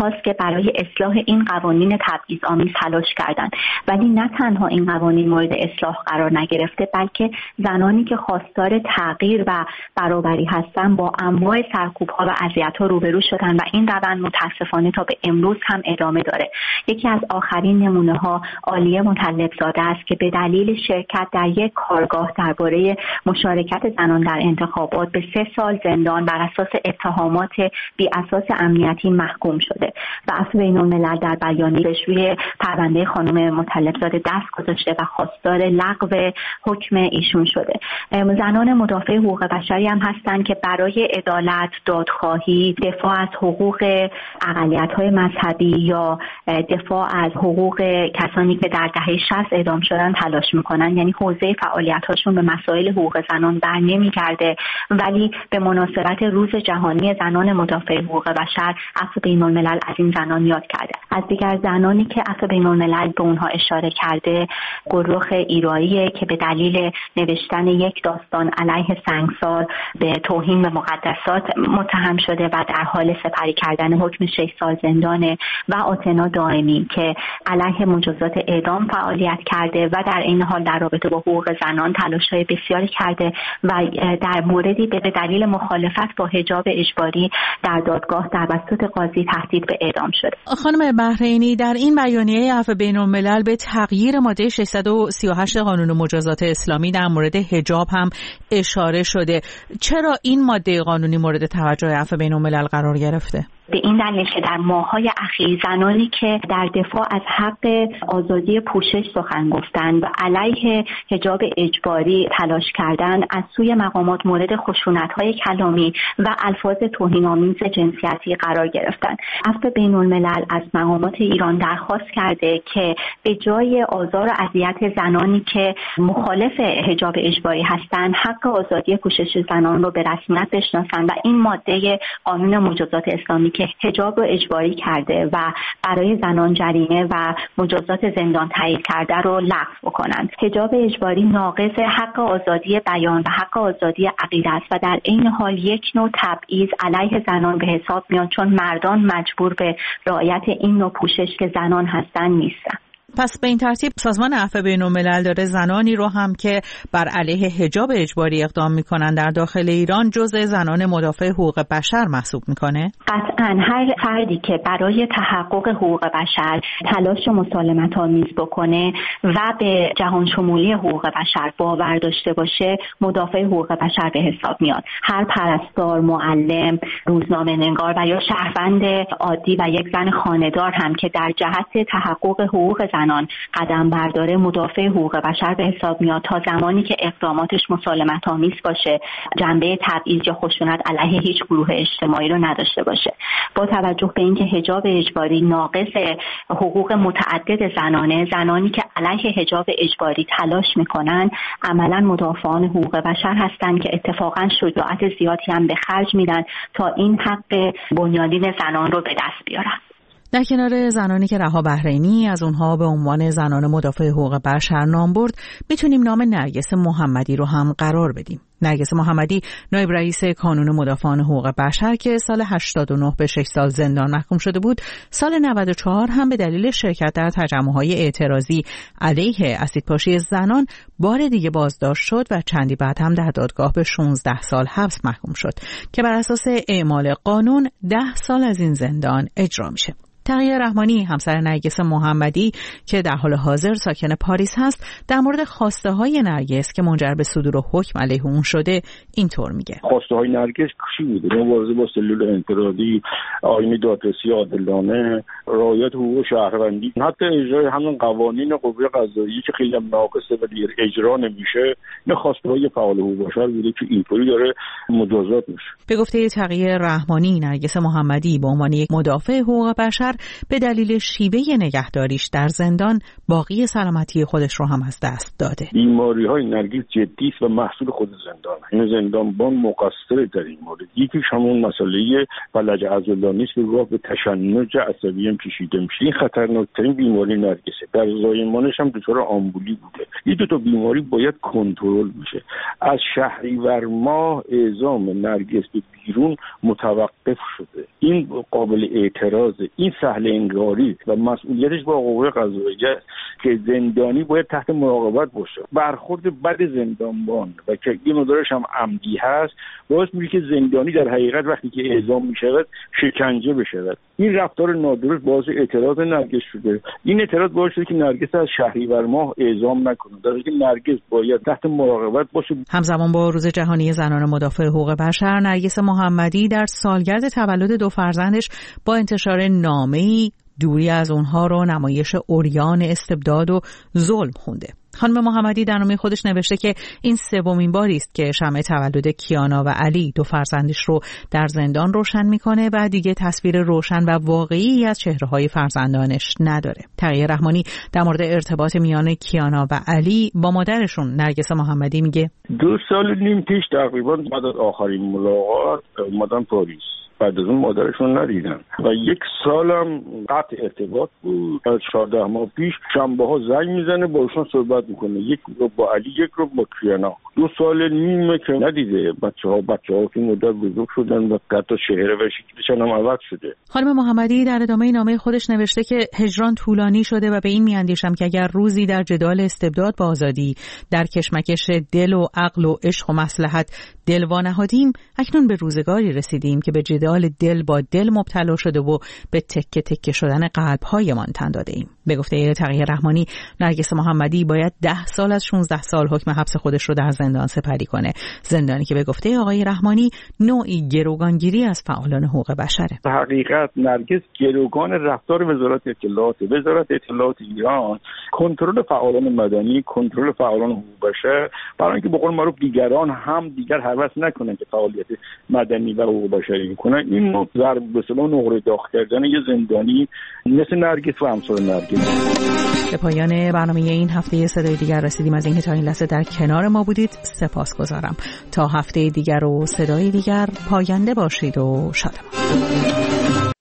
برای اصلاح این قوانین تبعیض‌آمیز تلاش کردند. ولی نه تنها این قوانین مورد اصلاح قرار نگرفته، بلکه زنانی که خواستار تغییر و برابری هستند با انواع سرکوب‌ها و اذیت‌ها روبرو شدند و این روند متأسفانه تا به امروز هم ادامه داره. یکی از آخرین نمونه‌ها عالیه مطلب‌زاده است که به دلیل شرکت در یک کارگاه درباره مشارکت زنان در انتخابات به سه سال زندان بر اساس اتهامات بی اساس امنیتی محکوم شده و عفو بین‌الملل در بیانیه‌اش روی پرونده خانم مطلب‌زاده دست گذاشته و خواستار لغو حکم ایشون شده. زنان مدافع حقوق بشری هم هستند که برای عدالت، دادخواهی، دفاع از حقوق اقلیت‌های مذهبی یا دفاع از حقوق کسانی که در دهه شصت اعدام شدن تلاش میکنن. یعنی حوزه فعالیت‌هاشون به مسائل حقوق زنان بر نمیگرده، ولی به مناسبت روز جهانی زنان مدافع حقوق بشر عفو بین‌الملل از این زنان یاد کرده. از دیگر زنانی که عفو بین‌الملل به اونها اشاره کرده گروه ایرایی که به دلیل نوشتن یک داستان علیه سنگسار به توهین به مقدسات متهم شده و در حال سپری کردن حکم شش سال زندانه و آتنا دائمی که علیه مجازات اعدام فعالیت کرده و در این حال در رابطه با حقوق زنان تلاش‌های بسیاری کرده و در موردی به دلیل مخالفت با حجاب اجباری در دادگاه توسط قاضی تهدید به اعدام شده. خانم بحرینی، در این بیانیه عفو بین‌الملل به تغییر ماده ششصد و سی و هشت قانون مجازات اسلامی در مورد حجاب هم اشاره شده. چرا این ماده قانونی مورد توجه عفو بین‌الملل قرار گرفته؟ به این دلیل که در ماه‌های اخیر زنانی که در دفاع از حق آزادی پوشش سخن گفتند و علیه حجاب اجباری تلاش کردند از سوی مقامات مورد خشونت‌های کلامی و الفاظ توهین‌آمیز جنسیتی قرار گرفتند. عفو بین‌الملل از مقامات ایران درخواست کرده که به جای آزار و اذیت زنانی که مخالف حجاب اجباری هستند، حق آزادی پوشش زنان رو به رسمیت بشناسند و این ماده قانون مجازات اسلامی که حجاب رو اجباری کرده و برای زنان جریمه و مجازات زندان تعیین کرده رو لغو بکنند. حجاب اجباری ناقض حق آزادی بیان و حق آزادی عقیده است و در عین حال یک نوع تبعیض علیه زنان به حساب میاد، چون مردان مجبور به رعایت این نوع پوشش که زنان هستن نیستن. پس به این ترتیب سازمان عفو بین‌الملل داره زنانی رو هم که بر علیه حجاب اجباری اقدام میکنن در داخل ایران جزء زنان مدافع حقوق بشر محسوب میکنه؟ قطعاً هر فردی که برای تحقق حقوق بشر تلاش مسالمت آمیز بکنه و به جهان شمولی حقوق بشر باور داشته باشه مدافع حقوق بشر به حساب میاد. هر پرستار، معلم، روزنامه‌نگار و یا شهروند عادی و یک زن خانه‌دار هم که در جهت تحقق حقوق زنان قدم برداره مدافع حقوق بشر به حساب میاد تا زمانی که اقداماتش مسالمت آمیز باشه، جنبه تبعیض یا خشونت علیه هیچ گروه اجتماعی رو نداشته باشه. با توجه به اینکه حجاب اجباری ناقض حقوق متعدد زنانه، زنانی که علیه حجاب اجباری تلاش میکنن عملا مدافعان حقوق بشر هستند که اتفاقا شجاعت زیادی هم به خرج میدن تا این حق بنیادین زنان رو به دست بیارن. در کنار زنانی که رها بحرینی از اونها به عنوان زنان مدافع حقوق بشر نام برد، میتونیم نام نرگس محمدی رو هم قرار بدیم. نرگس محمدی نایب رئیس کانون مدافعان حقوق بشر که سال هشتاد و نه به شش سال زندان محکوم شده بود، سال نود و چهار هم به دلیل شرکت در تجمع‌های اعتراضی علیه اسیدپاشی زنان بار دیگه بازداشت شد و چندی بعد هم در دادگاه به شانزده سال حبس محکوم شد که بر اساس اعمال قانون ده سال از این زندان اجرا میشه. تقیه رحمانی همسر نرگس محمدی که در حال حاضر ساکن پاریس هست در مورد خواسته های نرگس که منجر به صدور حکم علیه اون شده اینطور میگه. خواسته های نرگس چی بوده؟ مبارزه با سلول انفرادی، آیین دادرسی عادلانه، رعایت حقوق شهروندی، حتی اجرای همون قوانین قوه قضاییه که خیلی ناقصه ولی اجرا نمیشه. نه خواسته های فعال حقوق بشر بوده که اینطوری داره مجازات میشه. به گفته تقیه رحمانی، نرگس محمدی به عنوان یک مدافع حقوق بشر به دلیل شیوه نگهداریش در زندان باقی سلامتی خودش رو هم از دست داده. بیماری های نرگس جدی است و محصول خود زندان. این زندانبان مقصر در این مورد. یکیش همون مسئله فلج عضلانی است که راه به تشنج عصبی هم کشیده میشه. این خطرناکترین بیماری نرگسه. در زایمانش هم دچار آمبولی بوده. این دو تا بیماری باید کنترل بشه. از شهریور ماه اعزام نرگس به بیرون متوقف شده. این قابل اعتراضه. این سهل انگاری و مسئولیتش با قوه قضاییه که زندانی باید تحت مراقبت باشه. برخورد بد زندانبان و که این مدارش هم عمدی هست باعث میشه که زندانی در حقیقت وقتی که اعدام میشود شکنجه بشود. این رفتار نادرست باعث اعتراض نرگس شده. این اعتراض باعث شده که نرگس از شهریور ماه اعدام نکنه، در حالی که نرگس باید تحت مراقبت باشه. همزمان با روز جهانی زنان مدافع حقوق بشر، نرگس محمدی در سالگرد تولد دو فرزندش با انتشار نامه‌ای دوری از اونها رو نمایش عریان استبداد و ظلم خونده. خانم محمدی در نامه خودش نوشته که این سومین باری است که شمع تولد کیانا و علی دو فرزندش رو در زندان روشن میکنه و دیگه تصویر روشن و واقعی از چهره‌های فرزندانش نداره. تقیه رحمانی در مورد ارتباط میان کیانا و علی با مادرشون نرگس محمدی میگه دو سال نیم پیش تقریبا بعد از آخرین ملاقات اومدن پاریس. بعد از اون مادرشون ندیدن و یک سالم قطع ارتباط بود. از چهارده ماه پیش شنبه ها زنگ میزنه باشون صحبت میکنه، یک رو با علی یک رو با کیانا. دو سال نیمه که ندیده. بچه ها بچه ها که مدت بزرگ شدن و حتی چهره و شکلشون هم عوض شده. خانم محمدی در ادامه نامه خودش نوشته که هجران طولانی شده و به این میاندیشم که اگر روزی در جدال استبداد با آزادی در کشمکش دل و عقل و عشق و مصلحت دل وانهادیم، اکنون به روزگاری رسیدیم که به جدال دل با دل مبتلا شده و به تکه تکه شدن قلب‌هایمان تن داده ایم. به گفته تقیه رحمانی، نرگس محمدی باید ده سال از شانزده سال حکم حبس خودش رو در زندان سپری کنه. زندانی که به گفته آقای رحمانی نوعی گروگانگیری از فعالان حقوق بشره. در حقیقت نرگس گروگان رفتار وزارت اطلاعات وزارت اطلاعات ایران، کنترل فعالان مدنی، کنترل فعالان حقوق بشر، برای اینکه به قول معروف دیگران هم دیگر هوس نکنن که فعالیت مدنی و حقوق بشری کنن. این نوع ضرب به اصطلاح نقره داغ کردن یه زندانی مثل نرگس و امثال نرگس. به پایان برنامه این هفته صدای دیگر رسیدیم. از اینکه تا این لحظه در کنار ما بودید سپاسگزارم. تا هفته دیگر و صدای دیگر پاینده باشید و شادمان.